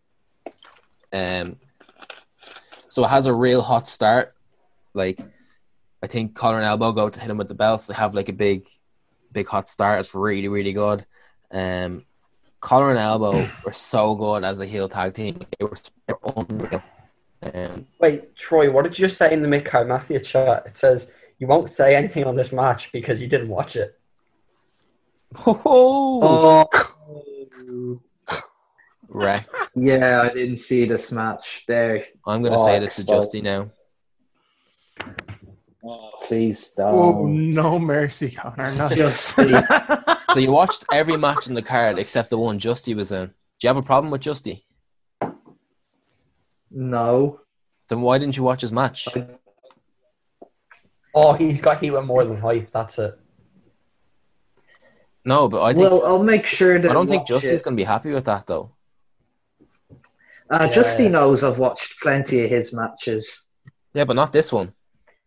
So it has a real hot start. Like, I think Collar and Elbow go to hit him with the belts. They have like a big hot start. It's really, really good. Collar and Elbow were so good as a heel tag team. They were unreal. Wait, Troy, what did you just say in the Mid-Card Mafia chat? It says you won't say anything on this match because you didn't watch it. Oh, Wrecked. yeah, I didn't see this match there. I'm going to say this to Justy now. Oh, please don't. Oh, no mercy, Connor. Not Just So you watched every match in the card except the one Justy was in. Do you have a problem with Justy? No. Then why didn't you watch his match? Oh, he's got heat with more than hype. That's it. No, but I think Well, I'll make sure that I don't think watch Justy's it. going to be happy with that, though. Justy knows I've watched plenty of his matches. Yeah, but not this one.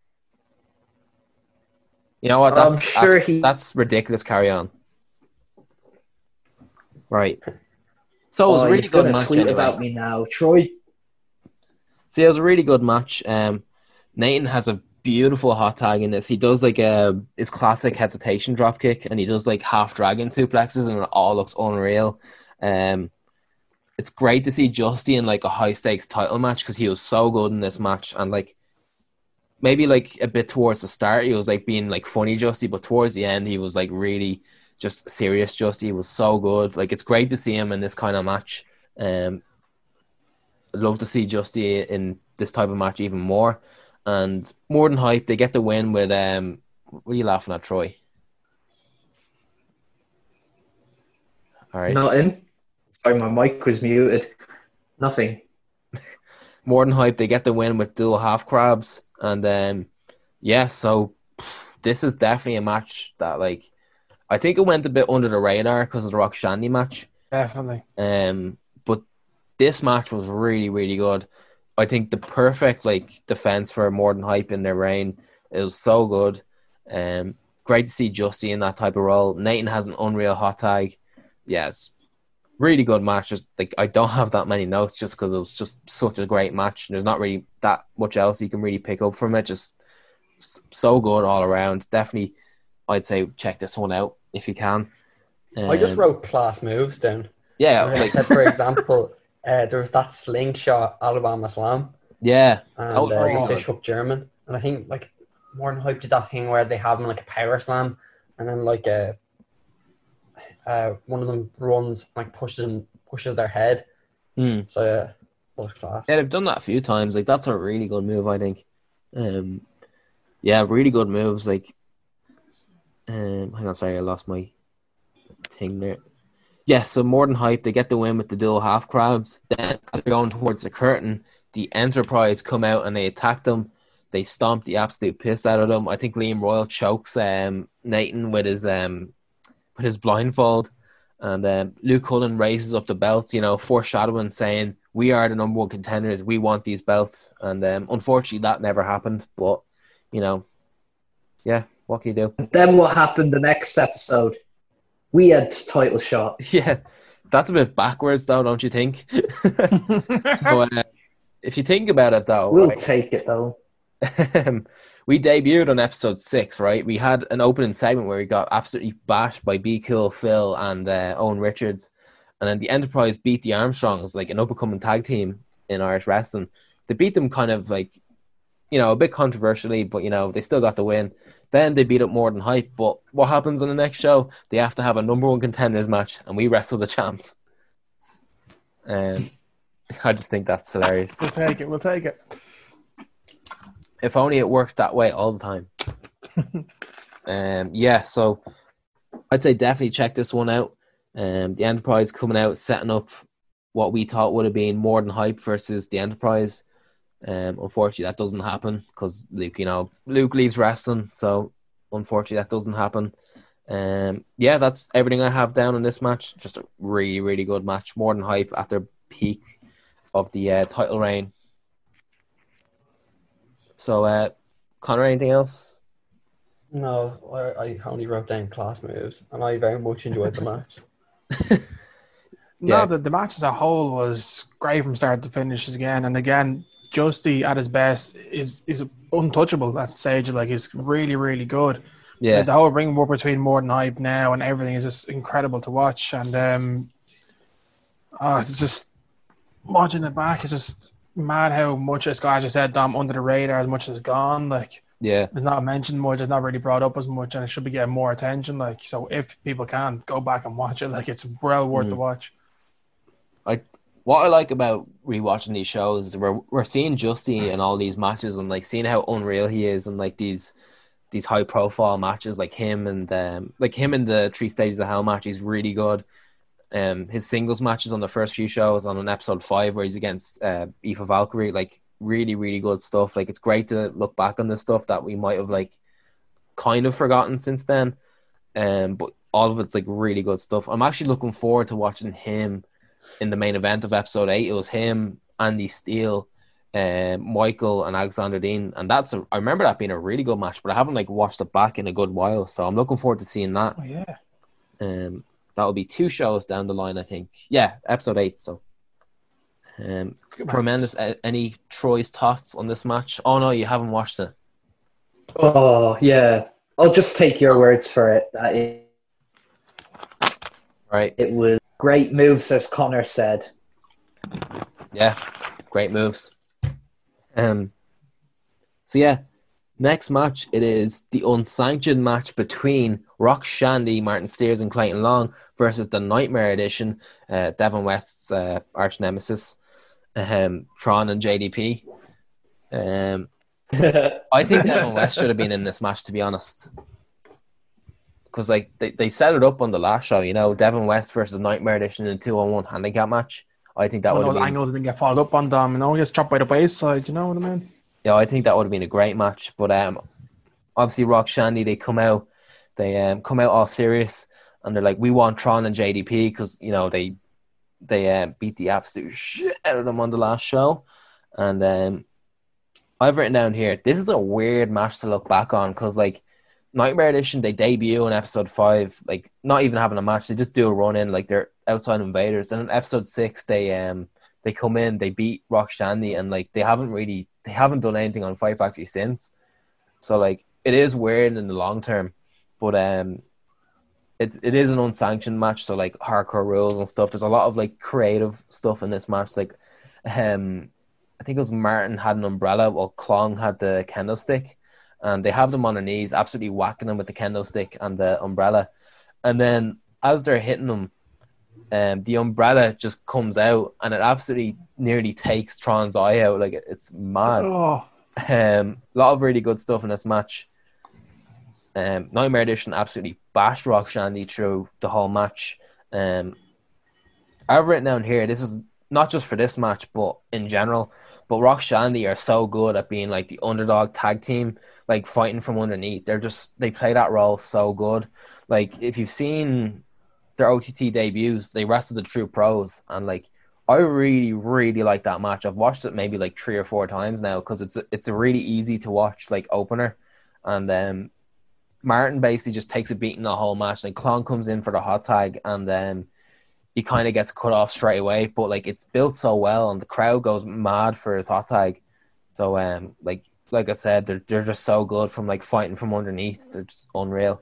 You know what? I'm That's sure that's ridiculous. Carry on. Right. So it was a really he's good gonna match tweet anyway. about me now, Troy. So it was a really good match. Nathan has a beautiful hot tag in this. He does like his classic hesitation drop kick, and he does like half dragon suplexes, and it all looks unreal. It's great to see Justy in like a high stakes title match because he was so good in this match, and like maybe like a bit towards the start he was like being like funny Justy, but towards the end he was like really just serious Justy. He was so good. Like, it's great to see him in this kind of match. I'd love to see Justy in this type of match even more. And more than hype, they get the win with what are you laughing at, Troy? All right. Nothing. Sorry, my mic was muted. Nothing. More than hype, they get the win with dual half crabs. And yeah, so this is definitely a match that, like, I think it went a bit under the radar because of the Rock Shandy match. Definitely. But this match was really, really good. I think the perfect like defense for more than hype in their reign. It was so good. Great to see Justy in that type of role. Nathan has an unreal hot tag. Yes, really good match. Just like, I don't have that many notes just because it was just such a great match. There's not really that much else you can really pick up from it. Just so good all around. Definitely, I'd say check this one out if you can. I just wrote class moves down. Yeah, I like, said, for example, there was that slingshot Alabama Slam. yeah, And that was really the good. fish hook German. And I think like more than hype did that thing where they have him like a power slam, and then like one of them runs like pushes their head. Mm. So yeah, that was class. Yeah, they've done that a few times. Like, that's a really good move, I think. Yeah, really good moves. Like, hang on, sorry, I lost my thing there. Yeah, so more than hype, they get the win with the dual half crabs. Then as they're going towards the curtain, the Enterprise come out and they attack them. They stomp the absolute piss out of them. I think Liam Royal chokes Nathan with his blindfold, and Luke Cullen raises up the belts, foreshadowing, saying, "We are the number one contenders. We want these belts." And unfortunately, that never happened. But yeah, what can you do? Then what happened the next episode? We had title shot. Yeah, that's a bit backwards, though, don't you think? So, if you think about it, though, We'll right, take it though. we debuted on episode 6, right? We had an opening segment where we got absolutely bashed by Be Cool Phil and Owen Richards, and then the Enterprise beat the Armstrongs, like an up-and-coming tag team in Irish wrestling. They beat them kind of like, a bit controversially, but they still got the win. Then they beat up more than hype. But what happens on the next show? They have to have a number one contenders match, and we wrestle the champs. I just think that's hilarious. We'll take it. If only it worked that way all the time. Yeah, so I'd say definitely check this one out. The Enterprise coming out, setting up what we thought would have been more than hype versus the Enterprise. Unfortunately, that doesn't happen because Luke leaves wrestling, so unfortunately that doesn't happen. Yeah, that's everything I have down on this match. Just a really, really good match. More than hype at their peak of the title reign. So, Connor, anything else No, I only wrote down class moves, and I very much enjoyed the match. No, Yeah. the match as a whole was great from start to finish again. And again, Justy at his best is untouchable at stage. Like, he's really, really good. Yeah. The whole ring war between Morton Hype now and everything is just incredible to watch. And it's just watching it back. It's just mad how much this guy, as you said, Dom, under the radar, as much as gone. Like, Yeah. it's not mentioned much. It's not really brought up as much, and it should be getting more attention. Like, so if people can go back and watch it, like, it's well worth the watch. What I like about rewatching these shows is we're seeing Justy in all these matches and like seeing how unreal he is and like these high profile matches, like him in the 3 stages of hell match. He's really good. His singles matches on the first few shows on an episode 5 where he's against Aoife Valkyrie, like really, really good stuff. Like, it's great to look back on this stuff that we might have like kind of forgotten since then. But all of it's like really good stuff. I'm actually looking forward to watching him in the main event of episode 8. It was him, Andy Steele, Michael, and Alexander Dean, and I remember that being a really good match, but I haven't like watched it back in a good while, so I'm looking forward to seeing that. Oh yeah. That will be 2 shows down the line, I think. Yeah, episode 8. So, tremendous. Any Troy's thoughts on this match? Oh no, you haven't watched it. Oh yeah, I'll just take your words for it. Right. It was great moves, as Connor said. Yeah, great moves. So yeah, next match, it is the unsanctioned match between Rock Shandy, Martin Steers, and Clayton Long versus the Nightmare Edition, Devin West's arch nemesis, Tron and JDP. I think Devin West should have been in this match, to be honest. Because like they set it up on the last show, Devin West versus Nightmare Edition in a 2-on-1 handicap match. I think that would have been... angles didn't get followed up on Dom, he gets chopped by the wayside, you know what I mean? Yeah, I think that would have been a great match. But obviously Rock Shandy, they come out all serious, and they're like, we want Tron and JDP because they beat the absolute shit out of them on the last show. And I've written down here, this is a weird match to look back on because like Nightmare Edition, they debut in episode 5, like not even having a match, they just do a run in, like they're outside invaders. Then in episode 6, they come in, they beat Rock Shandy, and like they haven't done anything on Fight Factory since. So like it is weird in the long term, but it is an unsanctioned match, so like hardcore rules and stuff. There's a lot of like creative stuff in this match. Like I think it was Martin had an umbrella while Klong had the kendo stick. And they have them on their knees, absolutely whacking them with the kendo stick and the umbrella. And then as they're hitting them, the umbrella just comes out and it absolutely nearly takes Tron's eye out. Like, it's mad. Oh. A lot of really good stuff in this match. Nightmare Edition absolutely bashed Rock Shandy through the whole match. I've written down here, this is not just for this match, but in general. But Rock Shandy are so good at being like the underdog tag team, like fighting from underneath. They play that role so good. Like, if you've seen their OTT debuts, they wrestled the true pros, and like I really, really like that match. I've watched it maybe like 3 or 4 times now because it's a really easy to watch like opener. And Martin basically just takes a beating the whole match. Like, Klon comes in for the hot tag, and then he kind of gets cut off straight away. But like, it's built so well, and the crowd goes mad for his hot tag. So like I said, they're just so good from like fighting from underneath. They're just unreal.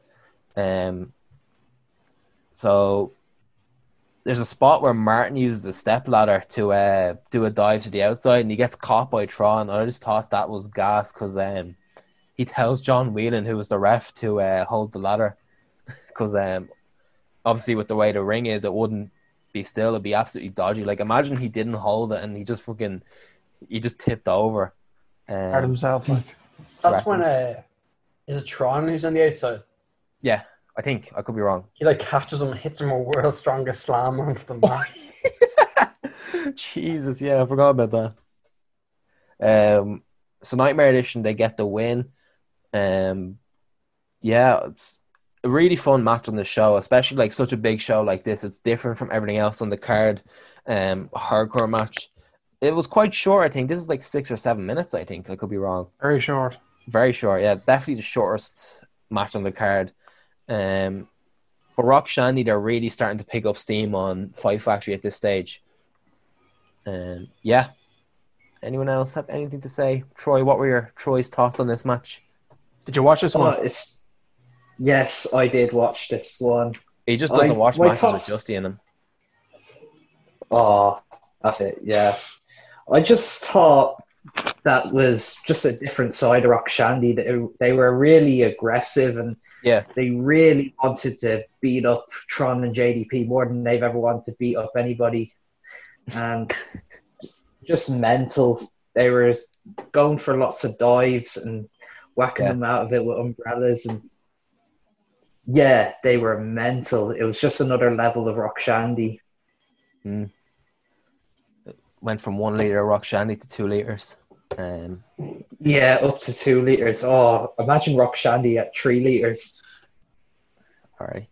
So there's a spot where Martin uses a step ladder to do a dive to the outside, and he gets caught by Tron. I just thought that was gas because he tells John Whelan, who was the ref, to hold the ladder because obviously with the way the ring is, it wouldn't be still. It'd be absolutely dodgy. Like, imagine he didn't hold it and he just tipped over. Hurt himself, like. That's when is it Tron who's on the outside? Yeah, I think. I could be wrong. He like catches him and hits him a world's strongest slam onto the mat. Jesus, yeah, I forgot about that. So Nightmare Edition, they get the win. Yeah, it's a really fun match on the show, especially like such a big show like this. It's different from everything else on the card. A hardcore match. It was quite short, I think. This is like 6 or 7 minutes, I think. I could be wrong. Very short. Very short, yeah. Definitely the shortest match on the card. But Rock Shandy, they're really starting to pick up steam on Fight Factory at this stage. Yeah. Anyone else have anything to say? Troy, what were Troy's thoughts on this match? Did you watch this one? Yes, I did watch this one. He just doesn't watch matches with Justy in them. Oh, that's it, yeah. I just thought that was just a different side of Rock Shandy. They were really aggressive and they really wanted to beat up Tron and JDP more than they've ever wanted to beat up anybody. And just mental. They were going for lots of dives and whacking them out of it with umbrellas. And yeah, they were mental. It was just another level of Rock Shandy. It went from 1 liter of Rock Shandy to 2 liters. Yeah, up to 2 liters. Oh, imagine Rock Shandy at 3 liters. All right.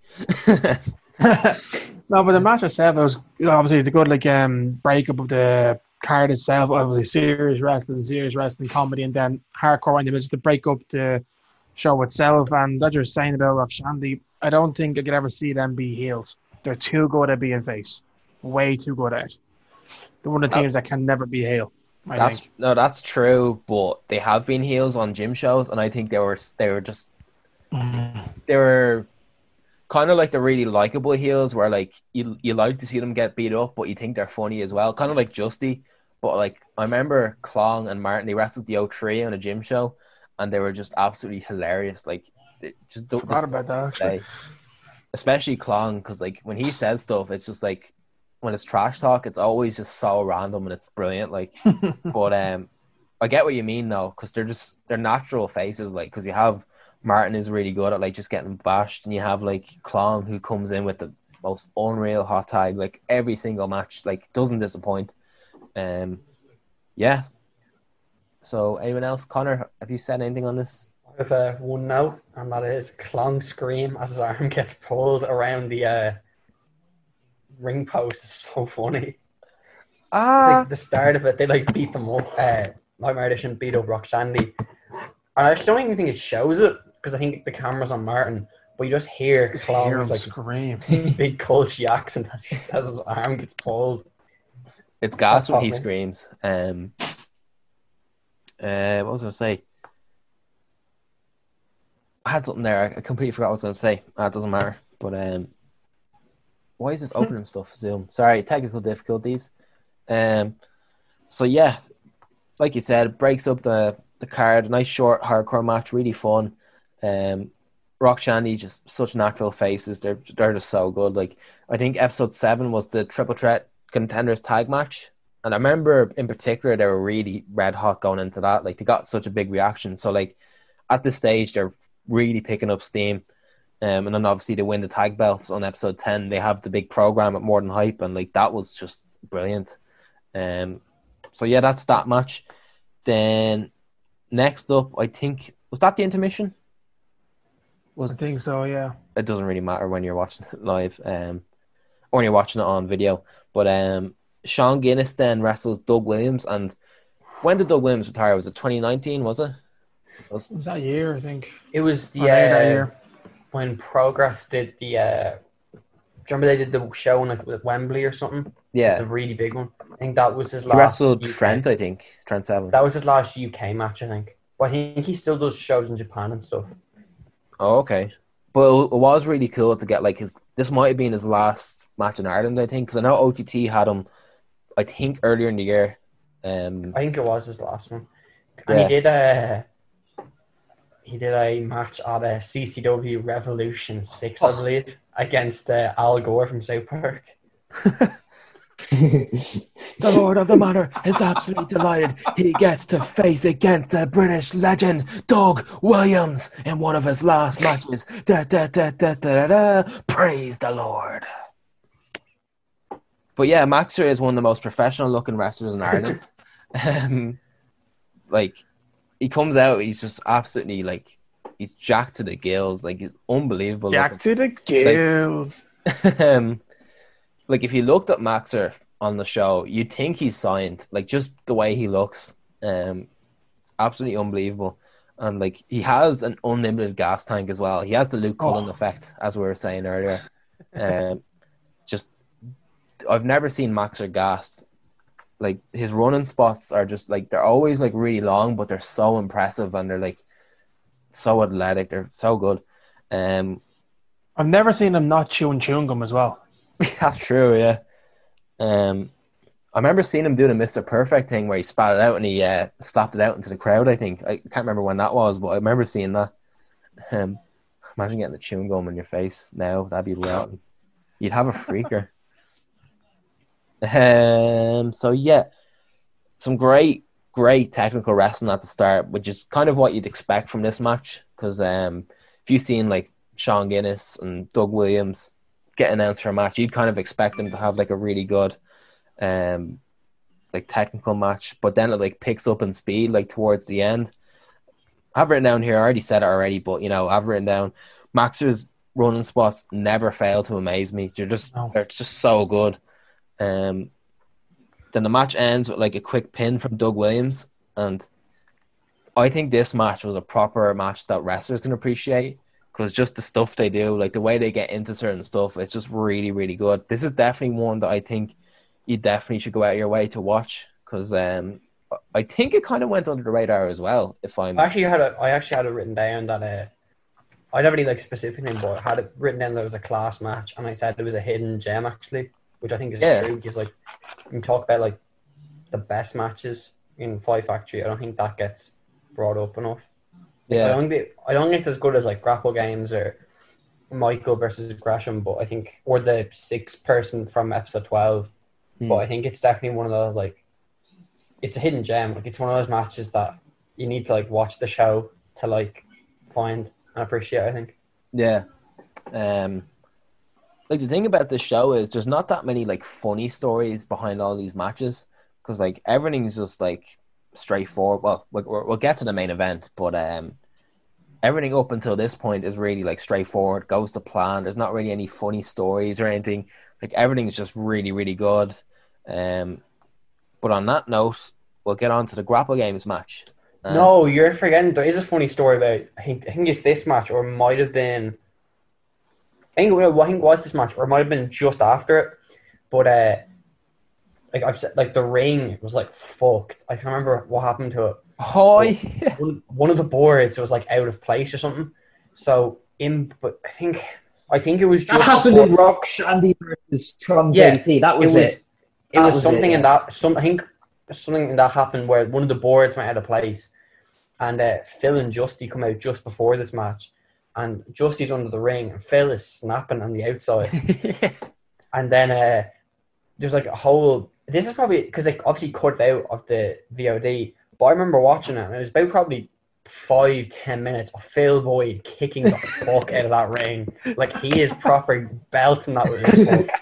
No, but the match itself, it was obviously the good breakup of the card itself. Obviously, serious wrestling comedy, and then hardcore in the middle to break up the show itself. And that you're saying about Rock Shandy, I don't think I could ever see them be heels. They're too good at being face. Way too good at it. They're one of the teams that can never be heel. That's true, but they have been heels on gym shows, and I think they were kind of like the really likable heels, where like you like to see them get beat up, but you think they're funny as well, kind of like Justy. But like I remember Klong and Martin, they wrestled the O3 on a gym show, and they were just absolutely hilarious. Like just don't forgot about that actually. Especially Klong, because like when he says stuff, it's just like when it's trash talk, it's always just so random and it's brilliant. Like, but I get what you mean though, because they're natural faces. Like, because you have Martin is really good at like just getting bashed, and you have like Klong who comes in with the most unreal hot tag like every single match, like doesn't disappoint. Yeah. So anyone else? Connor, have you said anything on this? I have one note, and that is Klong scream as his arm gets pulled around the ring post is so funny. It's like the start of it, they like beat them up. Nightmare Edition beat up Rock Shandy, and I don't even think it shows it because I think the camera's on Martin, but you just hear Klong's like scream, big Culture accent as his arm gets pulled. It's gas when he screams. What was I going to say? I had something there. I completely forgot what I was going to say. It doesn't matter. But why is this opening stuff? Zoom. Sorry, technical difficulties. So yeah, like you said, it breaks up the card. A nice short hardcore match, really fun. Rock Shandy, just such natural faces. They're just so good. Like I think episode 7 was the triple threat contenders tag match, and I remember in particular they were really red hot going into that. Like they got such a big reaction. So like at this stage they're really picking up steam. And then obviously they win the tag belts on episode 10. They have the big program at More Than Hype, and like that was just brilliant. So yeah, that's that match. Then next up, I think, was that the intermission? I think so, yeah. It doesn't really matter when you're watching it live, or when you're watching it on video. But Sean Guinness then wrestles Doug Williams, and when did Doug Williams retire? Was it 2019? Was it? It was that year, I think. It was the year when Progress did the. Remember they did the show in with Wembley or something? Yeah, the really big one. I think that was his last. He wrestled UK. Trent, I think. Trent Seven. That was his last UK match, I think. But I think he still does shows in Japan and stuff. Oh, okay. But it was really cool to get like this might have been his last match in Ireland, I think, because I know OTT had him, I think, earlier in the year. I think it was his last one, and he did a match at CCW Revolution 6, I believe, against Al Gore from South Park. The Lord of the Manor is absolutely delighted. He gets to face against the British legend Doug Williams in one of his last matches. Da, da, da, da, da, da, da. Praise the Lord. But yeah, Maxer is one of the most professional looking wrestlers in Ireland. Like, he comes out, he's just absolutely like, he's jacked to the gills. Like, he's unbelievable. Jacked to the gills. Like, if you looked at Maxer on the show, you'd think he's signed. Like, just the way he looks. Absolutely unbelievable. And like he has an unlimited gas tank as well. He has the Luke Cullen effect, as we were saying earlier. Just I've never seen Maxer gassed. Like his running spots are just like they're always like really long, but they're so impressive and they're like so athletic. They're so good. I've never seen him not chewing gum as well. That's true, yeah. I remember seeing him do the Mr. Perfect thing where he spat it out and he slapped it out into the crowd, I think. I can't remember when that was, but I remember seeing that. Imagine getting the chewing gum in your face now. That'd be rotten. You'd have a freaker. So, yeah. Some great technical wrestling at the start, which is kind of what you'd expect from this match. Because if you've seen, like, Sean Guinness and Doug Williams get announced for a match, you'd kind of expect them to have, like, a really good like technical match, but then it like picks up in speed like towards the end. I've written down here, I already said it already, but I've written down Maxer's running spots never fail to amaze me. They're just so good. Then the match ends with like a quick pin from Doug Williams, and I think this match was a proper match that wrestlers can appreciate because just the stuff they do, like the way they get into certain stuff, it's just really, really good. This is definitely one that I think you definitely should go out of your way to watch because I think it kind of went under the radar as well. I actually had it written down that I never really like specific name, but I had it written down that it was a class match, and I said it was a hidden gem actually, which I think is true because like when you talk about like the best matches in Fight Factory, I don't think that gets brought up enough. Yeah, I don't think it's as good as like Grapple Games or Michael versus Gresham, but I think or the 6-person from episode 12. But I think it's definitely one of those, like, it's a hidden gem. Like, it's one of those matches that you need to, like, watch the show to, like, find and appreciate, I think. Yeah. Like, the thing about this show is there's not that many, like, funny stories behind all these matches because, like, everything's just, like, straightforward. Well, we'll get to the main event, but everything up until this point is really, like, straightforward, goes to plan. There's not really any funny stories or anything. Like, everything's just really, really good. But on that note, we'll get on to the Grapple Games match. No, you're forgetting. There is a funny story about. I think it's this match, or it might have been. I think it was this match, or it might have been just after it. But like I've said, like the ring was like fucked. I can't remember what happened to it. Oh, yeah. One of the boards was like out of place or something. So but I think it was just that happened in Rock Shandy versus Tron JP. That was it. It was something in that. I think something in that happened where one of the boards went out of place, and Phil and Justy come out just before this match, and Justy's under the ring, and Phil is snapping on the outside, and then there's like a whole. This is probably because they obviously cut it out of the VOD, but I remember watching it, and it was about probably 5-10 minutes of Phil Boyd kicking the fuck out of that ring. Like he is proper belting that with his foot.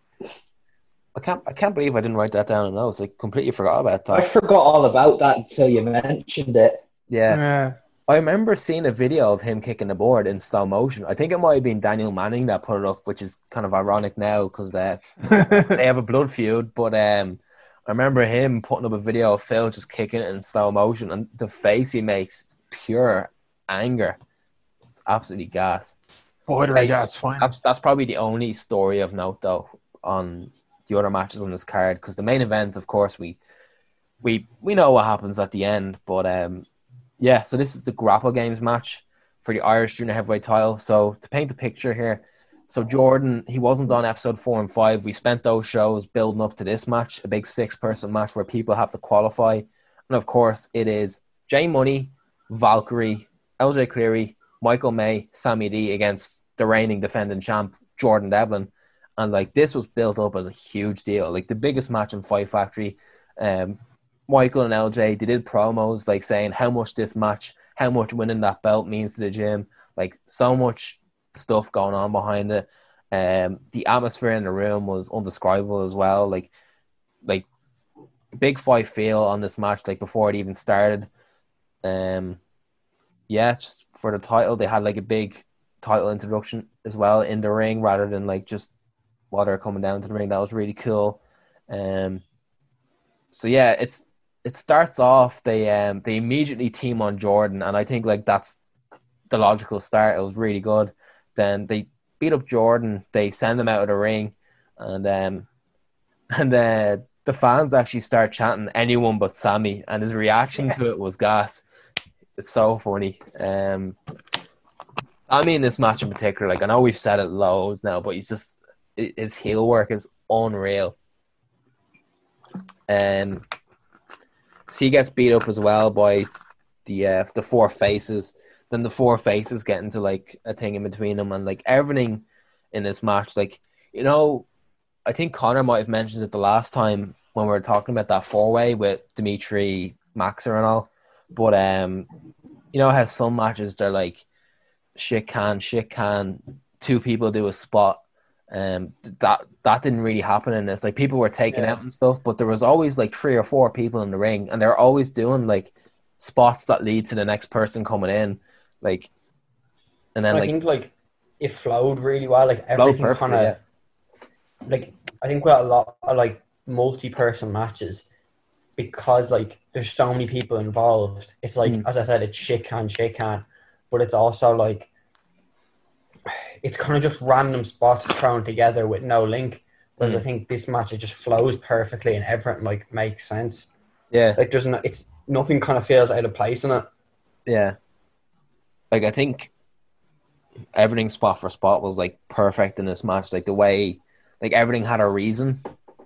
I can't believe I didn't write that down in notes. I completely forgot about that. I forgot all about that until you mentioned it. Yeah. I remember seeing a video of him kicking the board in slow motion. I think it might have been Daniel Manning that put it up, which is kind of ironic now because they have a blood feud. But I remember him putting up a video of Phil just kicking it in slow motion, and the face he makes is pure anger. It's absolutely gas. Boy, that's fine. That's probably the only story of note, though, on the other matches on this card, because the main event, of course, we know what happens at the end. But yeah, so this is the Grapple Games match for the Irish Junior Heavyweight title. So to paint the picture here, so Jordan, he wasn't on episode 4 and 5. We spent those shows building up to this match, a big 6-person match where people have to qualify. And of course, it is Jay Money, Valkyrie, LJ Cleary, Michael May, Sammy D against the reigning defending champ, Jordan Devlin. And like this was built up as a huge deal, like the biggest match in Fight Factory. Michael and LJ, they did promos like saying how much this match, how much winning that belt means to the gym. Like so much stuff going on behind it. The atmosphere in the room was undescribable as well. Like big fight feel on this match, like before it even started. Yeah, just for the title, they had like a big title introduction as well in the ring rather than like just while they're coming down to the ring. That was really cool. So yeah, it's it starts off, they immediately team on Jordan, and I think like that's the logical start. It was really good. Then they beat up Jordan, they send him out of the ring, and the fans actually start chanting anyone but Sammy, and his reaction to it was gas. It's so funny. Sammy in this match in particular, like I know we've said it loads now, but his heel work is unreal. So he gets beat up as well by the four faces. Then the four faces get into like a thing in between them, and like everything in this match, like, you know, I think Connor might have mentioned it the last time when we were talking about that 4-way with Dimitri, Maxer and all. But you know how some matches they're like shit can, two people do a spot. That didn't really happen in this. Like people were taken out and stuff, but there was always like 3 or 4 people in the ring, and they're always doing like spots that lead to the next person coming in. Like, and then I think like it flowed really well. Like everything kind of like, I think we had a lot of like multi-person matches because like there's so many people involved. It's like, as I said, it's shit can, but it's also like it's kind of just random spots thrown together with no link. Whereas I think this match, it just flows perfectly and everything like makes sense. Yeah, like it's nothing kind of feels out of place in it. Yeah, like I think everything spot for spot was like perfect in this match. Like the way, like everything had a reason.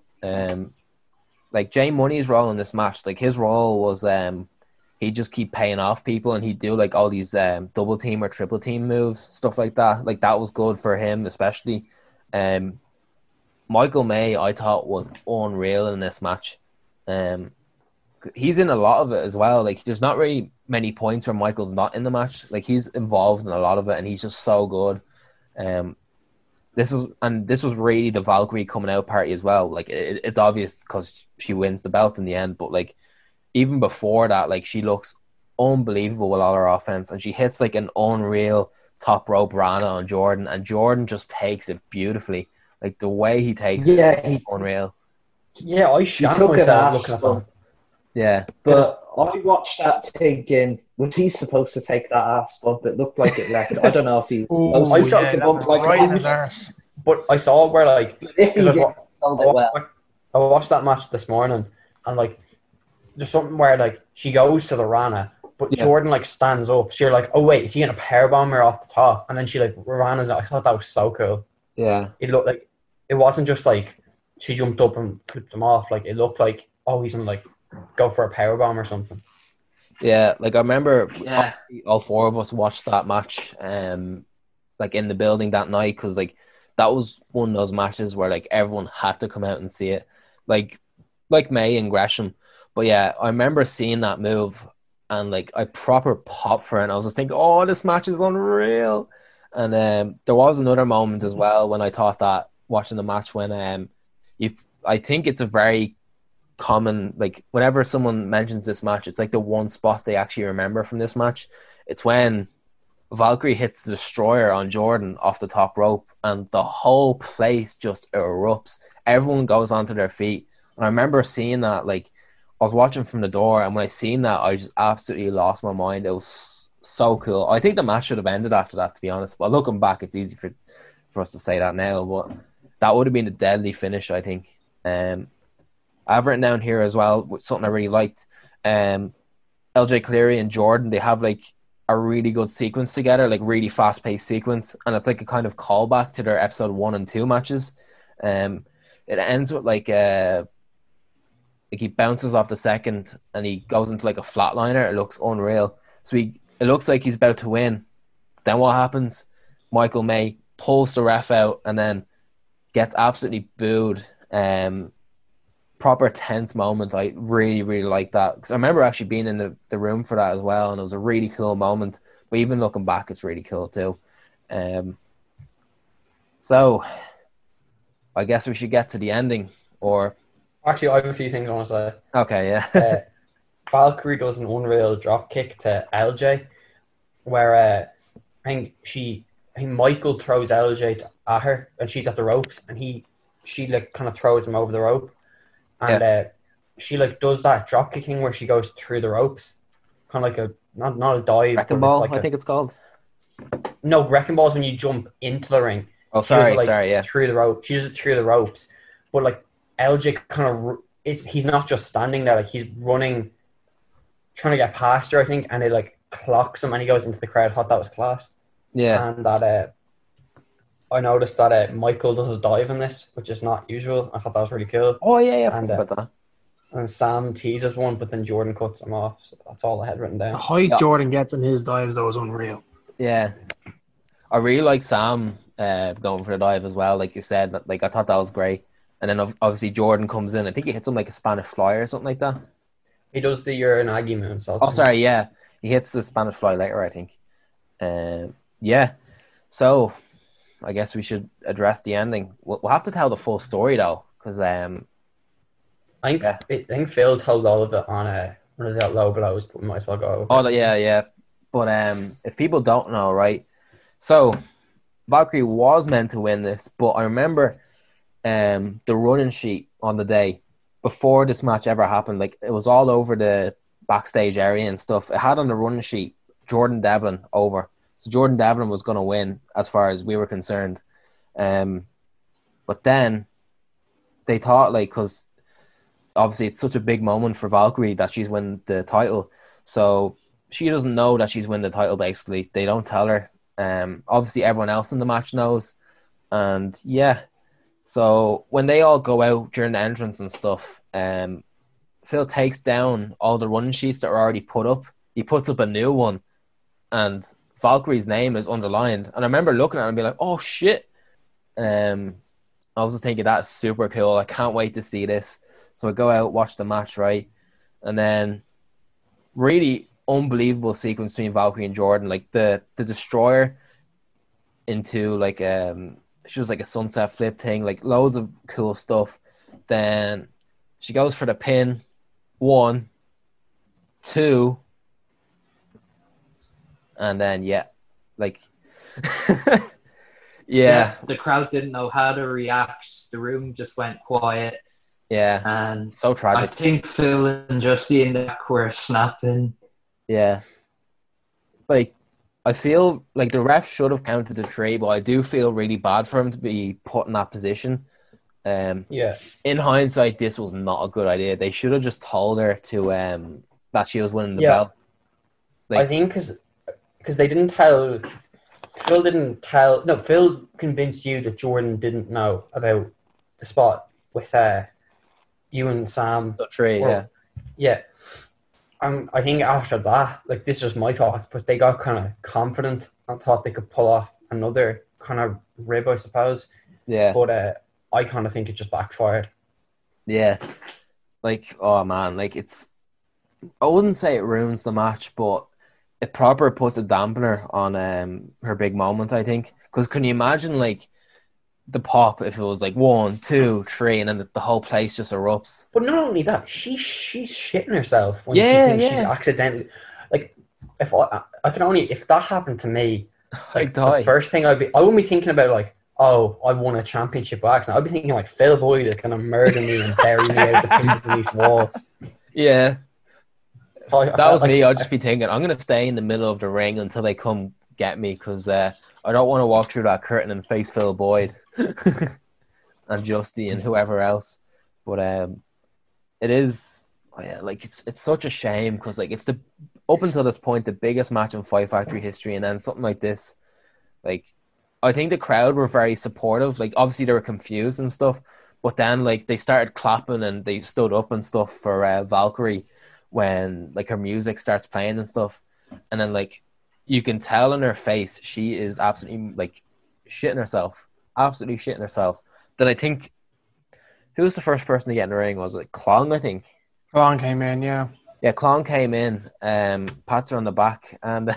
Like Jay Money's role in this match, like his role was he'd just keep paying off people, and he'd do like all these double team or triple team moves, stuff like that. Like that was good for him, especially. Michael May, I thought, was unreal in this match. He's in a lot of it as well. Like there's not really many points where Michael's not in the match. Like he's involved in a lot of it, and he's just so good. This was really the Valkyrie coming out party as well. Like it's obvious because she wins the belt in the end, but like even before that, like she looks unbelievable with all her offense, and she hits like an unreal top rope Rana on Jordan, and Jordan just takes it beautifully. Like the way he takes it is unreal. Yeah, I shat myself looking at that. Yeah, but I watched that thinking, was he supposed to take that ass bump? It looked like it left. I don't know if he's supposed to take the bump like that. But I saw where like I watched that match this morning, and like there's something where like she goes to the Rana, but Jordan like stands up. So you're like, oh wait, is he gonna powerbomb her off the top? And then she like Rana's. I thought that was so cool. Yeah, it looked like it wasn't just like she jumped up and flipped him off. Like it looked like, oh, he's gonna like go for a powerbomb or something. Yeah, like I remember all 4 of us watched that match like in the building that night, because like that was one of those matches where like everyone had to come out and see it, like May and Gresham. But yeah, I remember seeing that move and like I proper popped for it, and I was just thinking, oh, this match is unreal. And there was another moment as well when I thought that watching the match when I think it's a very common, like whenever someone mentions this match, it's like the one spot they actually remember from this match. It's when Valkyrie hits the destroyer on Jordan off the top rope, and the whole place just erupts. Everyone goes onto their feet, and I remember seeing that. Like I was watching from the door, and when I seen that, I just absolutely lost my mind. It was so cool. I think the match should have ended after that, to be honest. But looking back, it's easy for us to say that now, but that would have been a deadly finish, I think. I've written down here as well something I really liked. LJ Cleary and Jordan, they have like a really good sequence together, like really fast paced sequence, and it's like a kind of callback to their episode 1 and 2 matches. It ends with like he bounces off the second and he goes into like a flatliner. It looks unreal. So it looks like he's about to win. Then what happens? Michael May pulls the ref out and then gets absolutely booed. Proper tense moment. I really, really like that, because I remember actually being in the room for that as well, and it was a really cool moment. But even looking back, it's really cool too. So I guess we should get to the ending, or actually I have a few things I want to say. Okay, yeah. Valkyrie does an unreal drop kick to LJ, where I think Michael throws LJ at her, and she's at the ropes, and she like kind of throws him over the rope. And she like does that drop kicking where she goes through the ropes, kind of like a not a dive, Wrecking but ball, it's like I think it's called. no, wrecking ball is when you jump into the ring. Oh, She does sorry, it, like, sorry, yeah. through the rope. She does it through the ropes, but like LJ kind of he's not just standing there, like he's running, trying to get past her, I think, and it like clocks him and he goes into the crowd. I thought that was class. Yeah. And that I noticed that Michael does a dive in this, which is not usual. I thought that was really cool. Oh, yeah, I And, forgot about that. And Sam teases one, but then Jordan cuts him off. So that's all I had written The down. height Yeah. Jordan gets in his dives, though, is unreal. Yeah. I really like Sam going for the dive as well, like you said. Like, I thought that was great. And then obviously Jordan comes in. I think he hits him like a Spanish fly or something like that. He does the Uranagi moonsault. Oh, sorry, yeah. He hits the Spanish fly later, I think. Yeah. So, I guess we should address the ending. We'll have to tell the full story, though, because I think yeah. I think Phil told all of it on one of the low blows, but we might as well go over. Oh, yeah. But if people don't know, right? So, Valkyrie was meant to win this, but I remember the running sheet on the day before this match ever happened. Like, it was all over the backstage area and stuff. It had on the running sheet Jordan Devlin over. So Jordan Devlin was going to win as far as we were concerned. But then they thought, like, because obviously it's such a big moment for Valkyrie that she's won the title. So she doesn't know that she's won the title, basically. They don't tell her. Obviously everyone else in the match knows. And yeah, so when they all go out during the entrance and stuff, Phil takes down all the running sheets that are already put up. He puts up a new one, and Valkyrie's name is underlined. And I remember looking at it and being like, oh shit. I was just thinking that's super cool. I can't wait to see this. So I go out, watch the match, right? And then really unbelievable sequence between Valkyrie and Jordan. Like the destroyer into like she was like a sunset flip thing, like loads of cool stuff. Then she goes for the pin. 1, 2, and then like yeah. The crowd didn't know how to react. The room just went quiet. Yeah. And So I tragic. think Phil and Justy in the back were snapping. Yeah. Like, I feel like the ref should have counted the 3, but I do feel really bad for him to be put in that position. Yeah. In hindsight, this was not a good idea. They should have just told her to that she was winning the Yeah. belt. Like, I think because they didn't tell. Phil didn't tell. No, Phil convinced you that Jordan didn't know about the spot with you and Sam. so 3, Well, yeah. Yeah. I think after that, like, this is just my thoughts, but they got kind of confident and thought they could pull off another kind of rib, I suppose. Yeah. But I kind of think it just backfired. Yeah. Like, oh man, like I wouldn't say it ruins the match, but it proper puts a dampener on her big moment, I think. Because can you imagine, like, the pop if it was like 1, 2, 3, and then the whole place just erupts? But not only that, she's shitting herself when Yeah, she thinks she's yeah. accidentally. Like, if I can only, if that happened to me, like, I'd die. the first thing I wouldn't be thinking about, like, oh, I won a championship by accident. I'd be thinking like Phil Boyd is going to murder me and bury me out the pink police wall. Yeah. I That was felt me. like- I'd just be thinking, I'm going to stay in the middle of the ring until they come get me, because I don't want to walk through that curtain and face Phil Boyd and Justy and whoever else. But it is, like, it's such a shame, because like it's up until this point the biggest match in Fight Factory history, and then something like this. Like, I think the crowd were very supportive. Like, obviously they were confused and stuff, but then like they started clapping and they stood up and stuff for Valkyrie when like her music starts playing and stuff. And then like you can tell in her face she is absolutely like shitting herself. Absolutely shitting herself. Then I think, who was the first person to get in the ring? Was it Klong, I think? Klong came in, yeah. Yeah, Klong came in, pats her on the back, and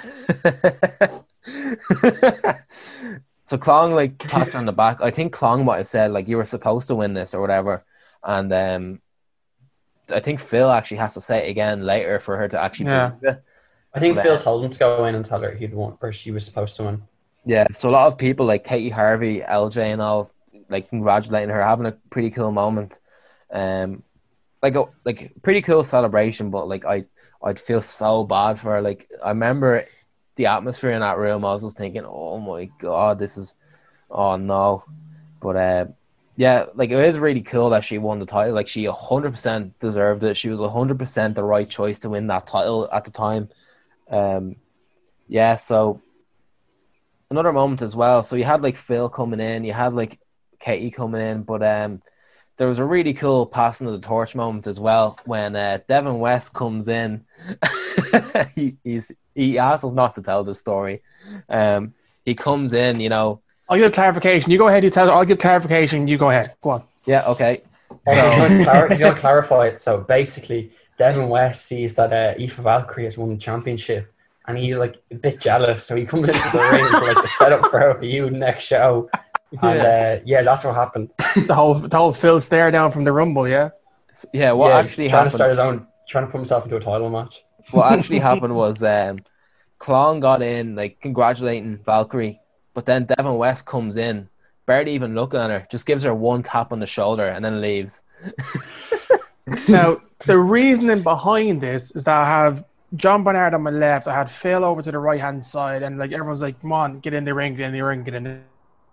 so Klong like pats her on the back. I think Klong might have said like, you were supposed to win this or whatever, and I think Phil actually has to say it again later for her to actually believe it. I think But, Phil told him to go in and tell her he'd won, or she was supposed to win. Yeah, so a lot of people like Katie Harvey, LJ, and all like congratulating her, having a pretty cool moment. I like pretty cool celebration, but like I'd feel so bad for her. Like I remember the atmosphere in that room. I was just thinking, oh my god, this is, oh no. But yeah, like it is really cool that she won the title. Like she 100% deserved it. She was 100% the right choice to win that title at the time. Yeah, so another moment as well. So you had like Phil coming in, you had like Katie coming in, but there was a really cool passing of the torch moment as well when Devin West comes in. he asks us not to tell this story. He comes in, you know. I'll give clarification. You go ahead. You tell. I'll give clarification. You go ahead. Go on. Yeah. Okay. So, he's going to clarify it. So basically, Devin West sees that Aoife Valkyrie has won the championship, and he's like a bit jealous. So he comes into the ring for like the setup for her feud next show. And yeah, that's what happened. The whole Phil stare down from the Rumble, yeah. Yeah, what actually happened? Trying to put himself into a title match. What actually happened was Klon got in, like congratulating Valkyrie, but then Devin West comes in, barely even looking at her, just gives her one tap on the shoulder and then leaves. Now, the reasoning behind this is that I have John Barnard on my left, I had Phil over to the right hand side, and like everyone's like, "Come on, get in the ring, get in the ring, get in the."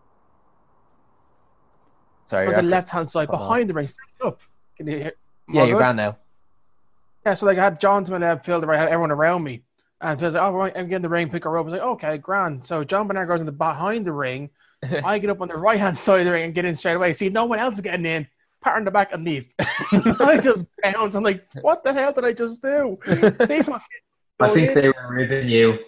Sorry, on the left-hand side, behind the ring. Stand up. Can you hear? Yeah, you're grand now. Yeah, so like I had John to my left, Phil to the right, I had everyone around me. And Phil's like, oh, right, I'm getting the ring, pick her up. I was like, okay, grand. So John Bernard goes in the behind the ring. I get up on the right-hand side of the ring and get in straight away. See, no one else is getting in. Pat in the back and leave. I just bounce. I'm like, what the hell did I just do? I think they were ribbing you.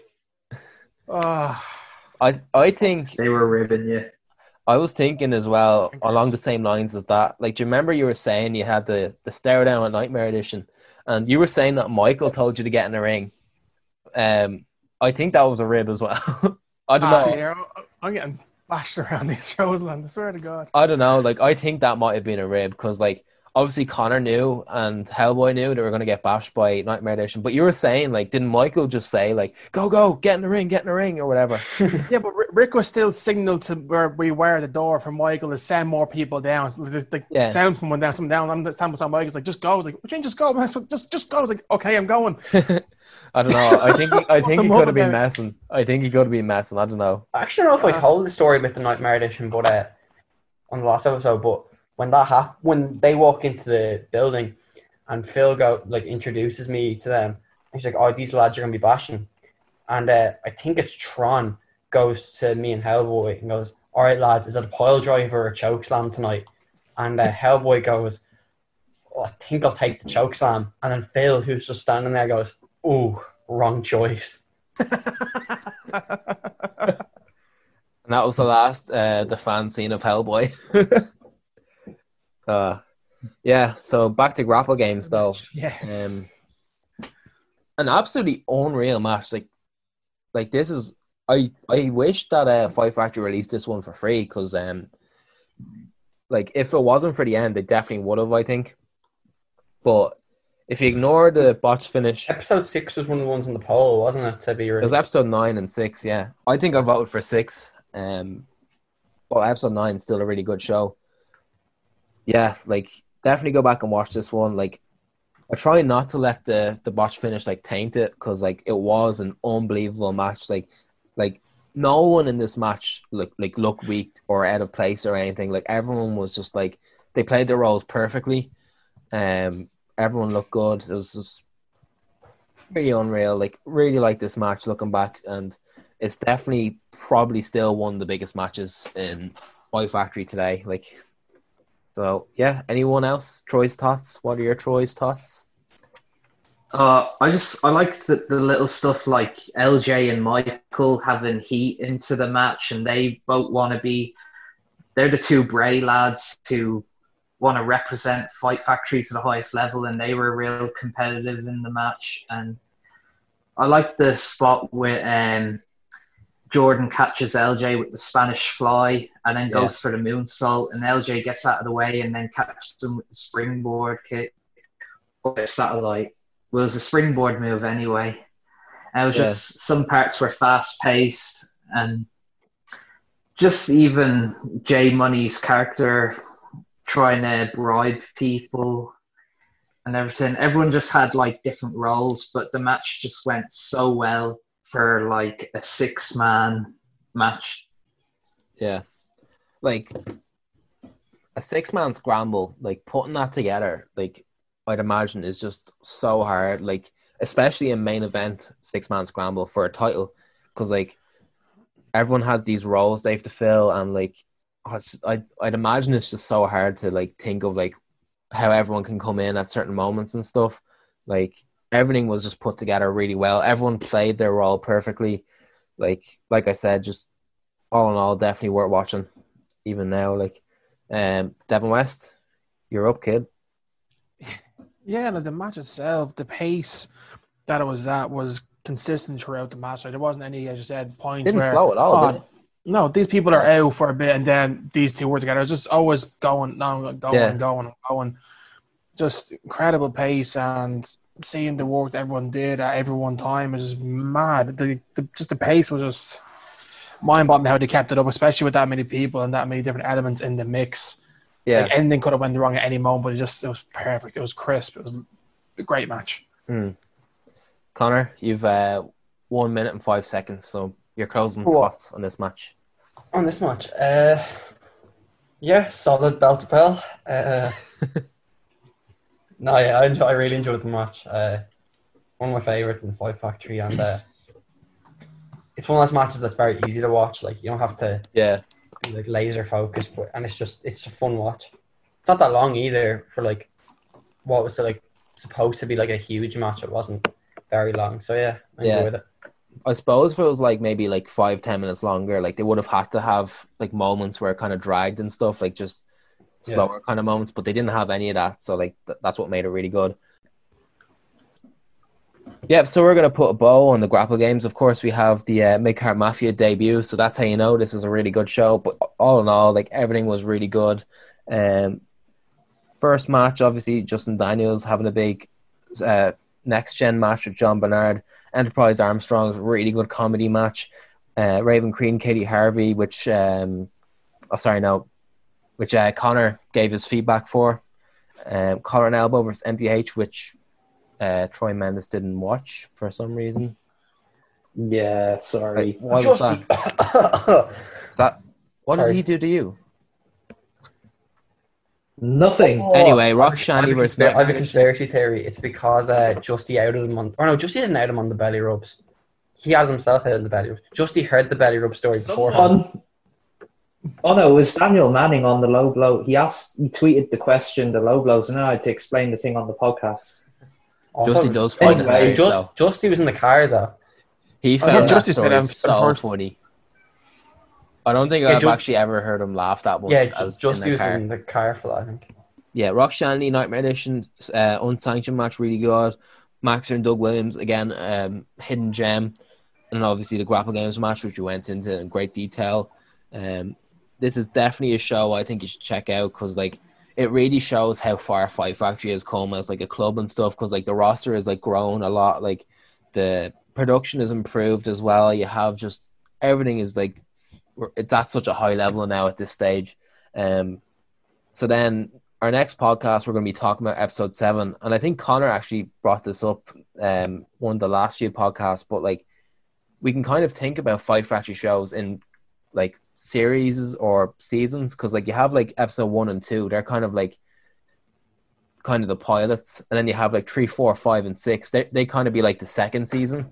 I think they were ribbing you. I was thinking as well along the same lines as that. Like, do you remember you were saying you had the stare down at Nightmare Edition, and you were saying that Michael told you to get in the ring? I think that was a rib as well. I don't know. Yeah, I'm getting bashed around these shows, man. I swear to God. I don't know. Like, I think that might have been a rib because, like, obviously Connor knew and Hellboy knew they were going to get bashed by Nightmare Edition. But you were saying, like, didn't Michael just say, like, go, get in the ring, or whatever? Yeah, but Rick was still signaled to where we were at the door for Michael to send more people down. So the sound from one down, some down. I'm the sound from Michael's like, just go. I was like, what do you mean, just go? Just go. I was like, okay, I'm going. I don't know. I think he could have been messing. I don't know. I actually don't know if I told the story about the Nightmare Edition, but on the last episode, but when that happened, when they walk into the building and Phil introduces me to them, he's like, oh, these lads are going to be bashing. And I think it's Tron goes to me and Hellboy and goes, all right, lads, is it a pile driver or a choke slam tonight? And Hellboy goes, oh, I think I'll take the choke slam. And then Phil, who's just standing there, goes, oh, wrong choice. And that was the last the fan scene of Hellboy. Yeah, so back to grapple games though. Yes. An absolutely unreal match. Like this is I wish that Fight Factory released this one for free because like if it wasn't for the end, they definitely would have, I think. But if you ignore the botch finish, episode 6 was one of the ones on the poll, wasn't it? To be released. It was episode 9 and 6. Yeah, I think I voted for 6. But episode 9 is still a really good show. Yeah, like definitely go back and watch this one. Like I try not to let the botch finish like taint it because like it was an unbelievable match. Like no one in this match looked weak or out of place or anything. Like everyone was just like they played their roles perfectly. Everyone looked good. It was just really unreal. Like really like this match looking back, and it's definitely probably still one of the biggest matches in Fight Factory today. Like. So, yeah, anyone else? Troy's thoughts? What are your Troy's thoughts? I liked the little stuff like LJ and Michael having heat into the match, and they both want to be, they're the two Bray lads who want to represent Fight Factory to the highest level, and they were real competitive in the match. And I liked the spot where Jordan catches LJ with the Spanish fly and then goes for the moonsault, and LJ gets out of the way and then catches him with the springboard kick. Or the satellite. Well, it was a springboard move anyway. And it was just some parts were fast paced, and just even J Money's character trying to bribe people. and everything. Everyone just had like different roles, but the match just went so well for like a 6-man match. Yeah. Like a 6-man scramble, like putting that together, like I'd imagine is just so hard. Like especially in main event 6-man scramble for a title, because like everyone has these roles they have to fill, and like I'd imagine it's just so hard to like think of like how everyone can come in at certain moments and stuff. Like everything was just put together really well. Everyone played their role perfectly. Like I said, just all in all, definitely worth watching. Even now, like Devin West, you're up, kid. Yeah, like the match itself, the pace that it was at was consistent throughout the match. Like there wasn't any, as you said, points Didn't where slow at all, did it? no, these people are out for a bit, and then these two were together. It was just always going. Just incredible pace, and seeing the work that everyone did at every one time is just mad. The pace was just mind-boggling how they kept it up, especially with that many people and that many different elements in the mix. Yeah, like anything could have went wrong at any moment, but it was perfect. It was crisp. It was a great match. Connor, you've 1 minute and 5 seconds, so your closing thoughts on this match. On this match, yeah, solid belt to bell. No, yeah, I really enjoyed the match. One of my favorites in the Fight Factory, and it's one of those matches that's very easy to watch. Like you don't have to be like laser focused, and it's a fun watch. It's not that long either for like what was like supposed to be like a huge match. It wasn't very long, so yeah, I enjoyed it. I suppose if it was like maybe like 5-10 minutes longer, like they would have had to have like moments where it kind of dragged and stuff, like just slower kind of moments, but they didn't have any of that, so like that's what made it really good. Yeah, so we're going to put a bow on the Grapple Games. Of course, we have the Mid-Card Mafia debut, so that's how you know this is a really good show. But all in all, like everything was really good. First match, obviously, Justin Daniels having a big next-gen match with John Bernard. Enterprise Armstrong's really good comedy match. Raven Creed, Katie Harvey, which Connor gave his feedback for. Collar and Elbow versus MTH, which Troy Mendes didn't watch for some reason. Yeah, sorry. Why was that? What did he do to you? Nothing. Anyway, Rock Shandy versus... I have a conspiracy theory. It's because Justy outed him on... Or no, Justy didn't out him on the belly rubs. He had himself out on the belly rubs. Justy heard the belly rub story beforehand. Oh no, it was Daniel Manning on the low blow. He tweeted the question, the low blows, and then I had to explain the thing on the podcast. Justy does find it hilarious, though. Justy was in the car, though. He found that story so funny. I don't think I've actually ever heard him laugh that much. Yeah, Justy was in the car for that, I think. Yeah, Rock Shanley, Nightmare Edition, unsanctioned match, really good. Maxer and Doug Williams, again, hidden gem. And obviously the Grapple Games match, which we went into in great detail. This is definitely a show I think you should check out, because like it really shows how far Fight Factory has come as like a club and stuff, because like the roster has like grown a lot, like the production is improved as well. You have just everything is like it's at such a high level now at this stage. So then our next podcast we're going to be talking about episode 7, and I think Connor actually brought this up one of the last few podcasts, but like we can kind of think about Fight Factory shows in like series or seasons, because like you have like episode 1 and 2, they're kind of the pilots, and then you have like 3, 4, 5 and 6, they kind of be like the second season.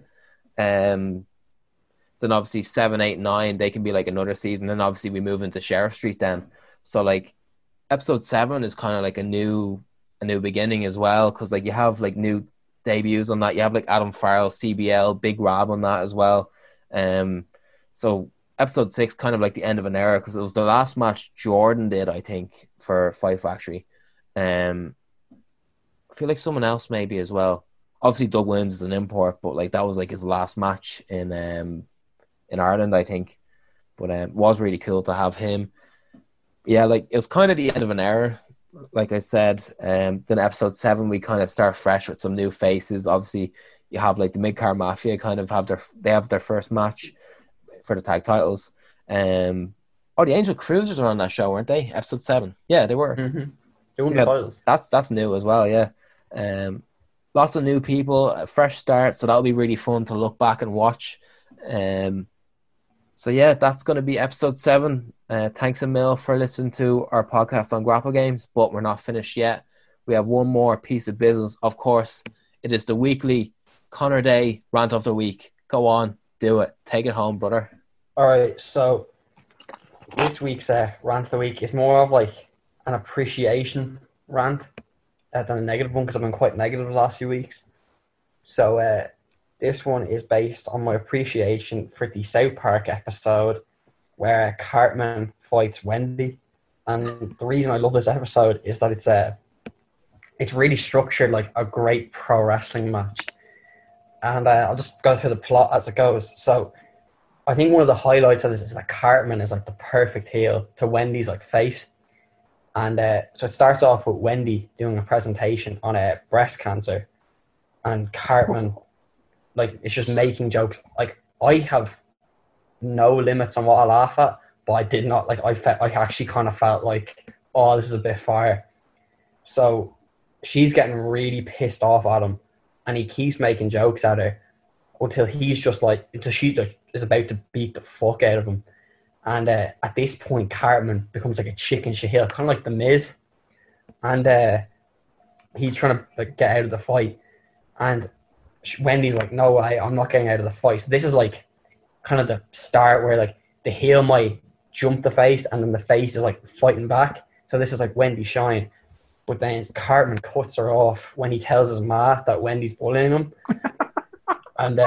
Then obviously 7, 8, 9 they can be like another season, then obviously we move into Sheriff Street then. So like episode 7 is kind of like a new beginning as well, because like you have like new debuts on that. You have like Adam Farrell, CBL, Big Rob on that as well. So episode 6 kind of like the end of an era, because it was the last match Jordan did, I think, for Fight Factory. I feel like someone else maybe as well. Obviously Doug Williams is an import, but like that was like his last match in Ireland, I think. But it was really cool to have him. Yeah, like it was kind of the end of an era, like I said. Then episode 7 we kind of start fresh with some new faces. Obviously you have like the Mid-Card Mafia kind of have their first match for the tag titles. The Angel Cruisers are on that show, weren't they? Episode 7. Yeah, they were. Mm-hmm. They won the titles. That's new as well, yeah. Lots of new people, a fresh start, so that'll be really fun to look back and watch. So yeah, that's going to be episode 7. Thanks a mil for listening to our podcast on Grapple Games, but we're not finished yet. We have one more piece of business. Of course, it is the weekly Connor Day rant of the week. Go on, do it. Take it home, brother. All right, so this week's rant of the week is more of like an appreciation rant than a negative one, because I've been quite negative the last few weeks. So this one is based on my appreciation for the South Park episode where Cartman fights Wendy. And the reason I love this episode is that it's really structured like a great pro wrestling match. And I'll just go through the plot as it goes. So I think one of the highlights of this is that Cartman is like the perfect heel to Wendy's like face. And so it starts off with Wendy doing a presentation on breast cancer. And Cartman, like, it's just making jokes. Like, I have no limits on what I laugh at, but I did not, like, I actually kind of felt like, oh, this is a bit fire. So she's getting really pissed off at him, and he keeps making jokes at her until he's just like, until she is about to beat the fuck out of him. And at this point, Cartman becomes like a chicken shit, kind of like the Miz. And he's trying to like get out of the fight. And Wendy's like, no way, I'm not getting out of the fight. So this is like kind of the start where like the heel might jump the face and then the face is like fighting back. So this is like Wendy shine. But then Cartman cuts her off when he tells his ma that Wendy's bullying him. And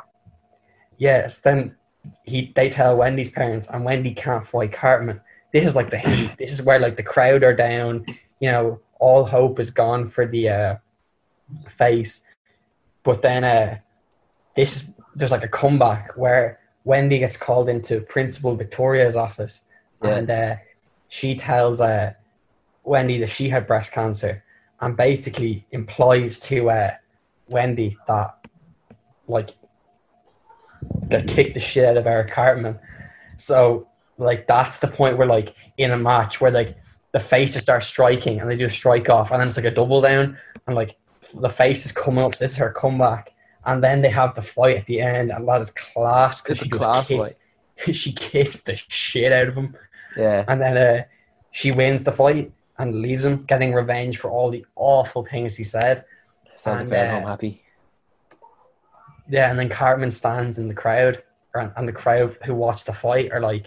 yes, then they tell Wendy's parents, and Wendy can't fight Cartman. This is like the heat. This is where like the crowd are down. You know, all hope is gone for the face. But then there's like a comeback where Wendy gets called into Principal Victoria's office, and she tells Wendy that she had breast cancer, and basically implies to Wendy that like they kicked the shit out of Eric Cartman. So like that's the point where like in a match where like the faces start striking and they do a strike off, and then it's like a double down, and like the face is coming up. So this is her comeback, and then they have the fight at the end, and that is class because she kicks the shit out of him. Yeah, and then she wins the fight and leaves him, getting revenge for all the awful things he said. Sounds like I'm happy. Yeah, and then Cartman stands in the crowd, and the crowd who watch the fight are like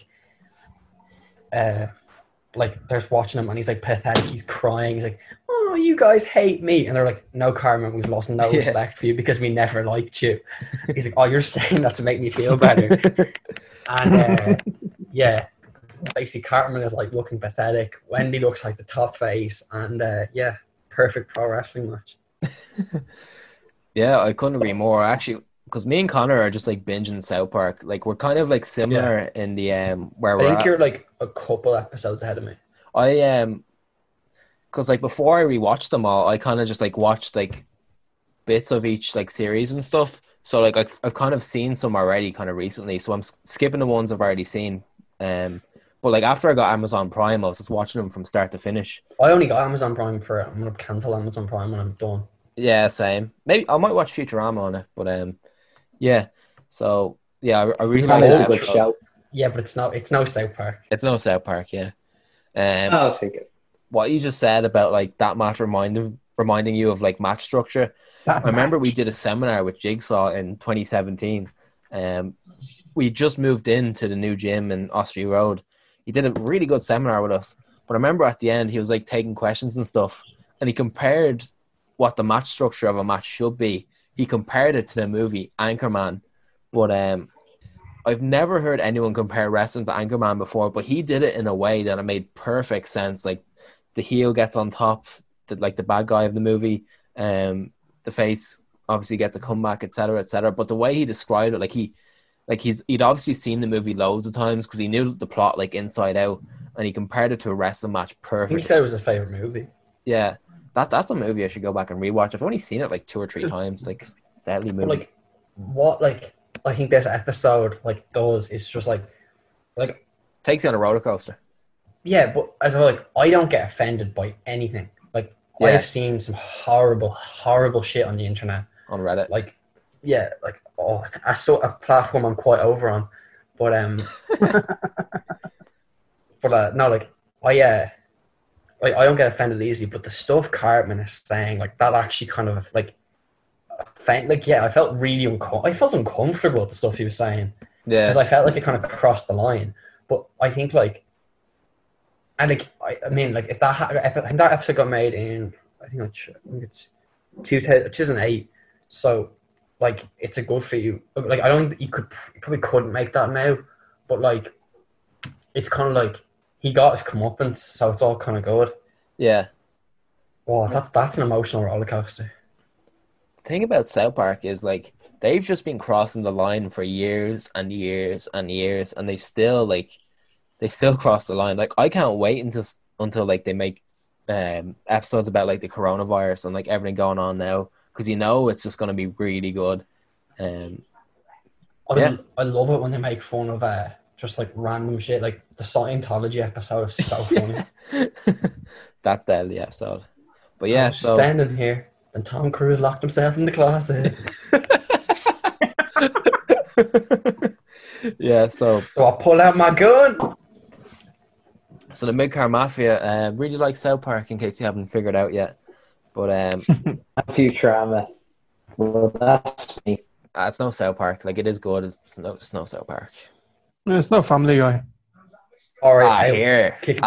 they're watching him, and he's like pathetic. He's crying. He's like, "Oh, you guys hate me," and they're like, "No, Cartman, we've lost no respect for you because we never liked you." He's like, "Oh, you're saying that to make me feel better." And yeah, basically Cartman is like looking pathetic. Wendy looks like the top face, and yeah, perfect pro wrestling match. Yeah, I couldn't agree more. Actually, because me and Connor are just like binging South Park. Like we're kind of like similar in the where we're. I think you're like a couple episodes ahead of me. Because like before I rewatched them all, I kind of just like watched like bits of each like series and stuff. So like I've kind of seen some already kind of recently. So I'm skipping the ones I've already seen. But like after I got Amazon Prime, I was just watching them from start to finish. I only got Amazon Prime for it. I'm gonna cancel Amazon Prime when I'm done. Yeah, same. Maybe I might watch Futurama on it, but yeah. So yeah, I really like that. It's a good show. Yeah, but it's no South Park. It's no South Park, yeah. I'll take it. What you just said about like that match reminding you of like match structure. I remember we did a seminar with Jigsaw in 2017. We just moved into the new gym in Austria Road. He did a really good seminar with us. But I remember at the end he was like taking questions and stuff, and he compared what the match structure of a match should be. He compared it to the movie Anchorman. But I've never heard anyone compare wrestling to Anchorman before, but he did it in a way that it made perfect sense. Like the heel gets on top, like the bad guy of the movie, the face obviously gets a comeback, etc., etc. But the way he described it, he'd obviously seen the movie loads of times because he knew the plot like inside out, and he compared it to a wrestling match perfectly. He said it was his favorite movie. Yeah. That's a movie I should go back and rewatch. I've only seen it like 2 or 3 times. Like deadly movie. Like what? Like I think this episode like does is just like takes you on a roller coaster. Yeah, but as well, like I don't get offended by anything. Like I have seen some horrible shit on the internet. On Reddit. Like, yeah, like, I saw a platform I'm quite over on. But, no, like, I don't get offended easily, but the stuff Cartman is saying, like, that actually kind of, like, I felt really uncomfortable with the stuff he was saying. Yeah. Because I felt like it kind of crossed the line. But I think, like, and like, I mean, like, if that episode got made in, I think it's 2008. So, like, it's a good for you. Like, I don't think you probably couldn't make that now, but like, it's kind of like he got his comeuppance, so it's all kind of good. Yeah. Wow, that's an emotional roller coaster. The thing about South Park is, like, they've just been crossing the line for years and years and years, and they still cross the line. Like, I can't wait until like they make episodes about like the coronavirus and like everything going on now, because it's just going to be really good. I love it when they make fun of just like random shit. Like the Scientology episode is so funny. That's the episode. But yeah, I was just standing here and Tom Cruise locked himself in the closet. Yeah, so I pull out my gun. So the Midcar Mafia really like South Park, in case you haven't figured out yet. But Futurama. Well, that's me. It's no South Park. Like, it is good. It's no South Park. It's no Family Guy. All right, here. Here.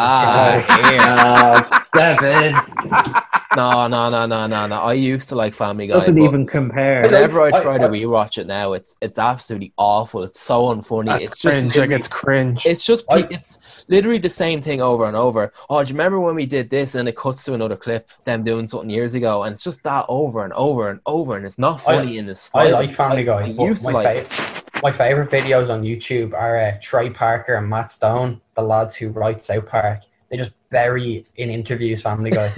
Devin. No. I used to like Family Guy. Doesn't even compare. Whenever I try to rewatch it now, it's absolutely awful. It's so unfunny. It's cringe. just It's cringe. It's just it's literally the same thing over and over. Oh, do you remember when we did this? And it cuts to another clip, them doing something years ago, and it's just that over and over and over, and it's not funny in this style. I like Family Guy. My favorite videos on YouTube are Trey Parker and Matt Stone, the lads who write South Park. They just bury in interviews Family Guy.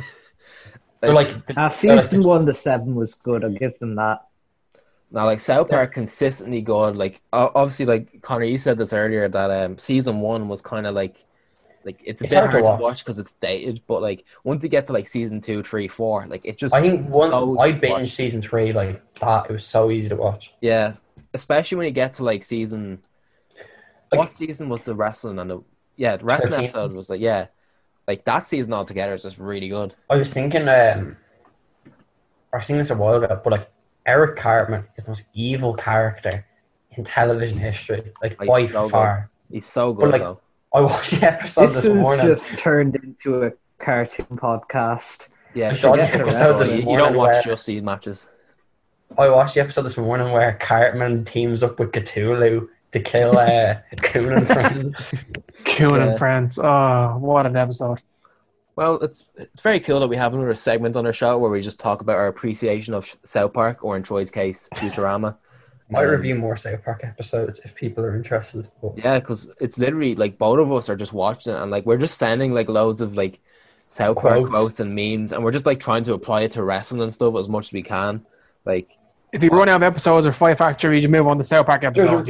Season 1 to 7 was good. I'll give them that. Now, like, South Park consistently good. Like, obviously, like Connor, you said this earlier, that season 1 was kind of like it's a bit hard to watch because it's dated. But like, once you get to like season 2, 3, 4, like, it just. I think I binged season 3 like that. It was so easy to watch. Yeah, especially when you get to like season. What season was the wrestling and the wrestling 13. Episode was like that season altogether is just really good. I was thinking, I was thinking this a while ago, but like Eric Cartman is the most evil character in television history, like by far. Good. He's so good, though. I watched the episode this morning. This just turned into a cartoon podcast. Yeah, you don't watch just these matches. I watched the episode this morning where Cartman teams up with Cthulhu to kill Coon and Friends. Coon and Friends. Oh, what an episode. Well, it's very cool that we have another segment on our show where we just talk about our appreciation of South Park, or in Troy's case, Futurama. Might review more South Park episodes if people are interested. But. Yeah, because it's literally like both of us are just watching it, and like we're just sending like loads of like South Park quotes and memes, and we're just like trying to apply it to wrestling and stuff as much as we can. Like, if you run out of episodes or Fight Factory, you just move on to South Park episodes.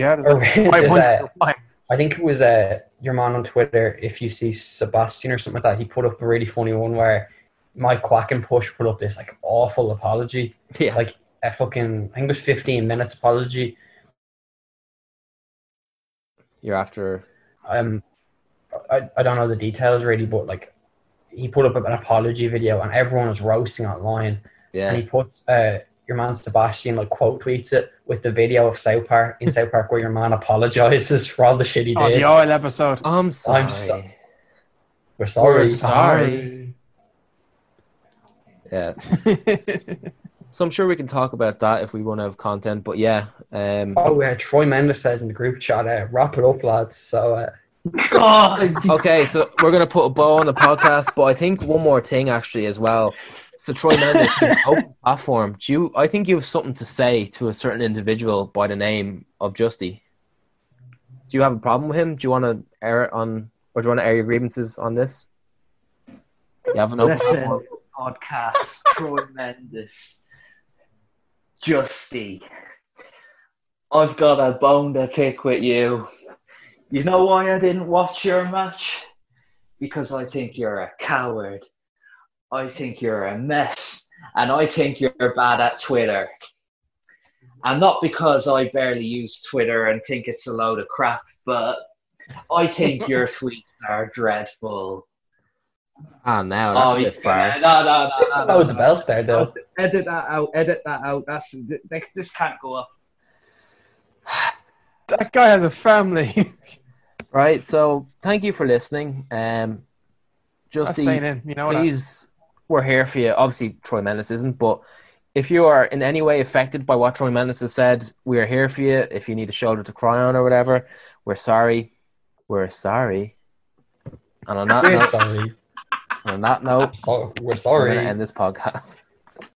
I think it was your man on Twitter, if you see Sebastian or something like that, he put up a really funny one where Mike Quackenbush put up this like awful apology. Yeah. Like a fucking, I think it was 15 minutes apology. You're after... I don't know the details really, but like he put up an apology video and everyone was roasting online. Yeah. And he put your man Sebastian like quote tweets it with the video of South Park where your man apologizes for all the shit he did. The oil episode. I'm sorry. We're sorry. We're sorry. Yeah. So I'm sure we can talk about that if we run out of content. But yeah. Troy Mendes says in the group chat, wrap it up, lads. So. Okay, so we're gonna put a bow on the podcast, but I think one more thing actually as well. So Troy Mendes, open platform. I think you have something to say to a certain individual by the name of Justy. Do you have a problem with him? Do you want to air it on, or do you want to air your grievances on this? You have an open platform. Podcast. Troy Mendes. Justy. I've got a bone to pick with you. You know why I didn't watch your match? Because I think you're a coward. I think you're a mess. And I think you're bad at Twitter. And not because I barely use Twitter and think it's a load of crap, but I think your tweets are dreadful. Ah, now that's a bit far. No. Load the belt there, though. Edit that out. This can't go up. That guy has a family. Right, so thank you for listening. That's Justy, staying in. You know what? please, we're here for you. Obviously, Troy Mendes isn't, but if you are in any way affected by what Troy Mendes has said, we are here for you. If you need a shoulder to cry on or whatever, we're sorry. We're sorry. And on that We're note, sorry. on that note, We're we're sorry. going to end this podcast.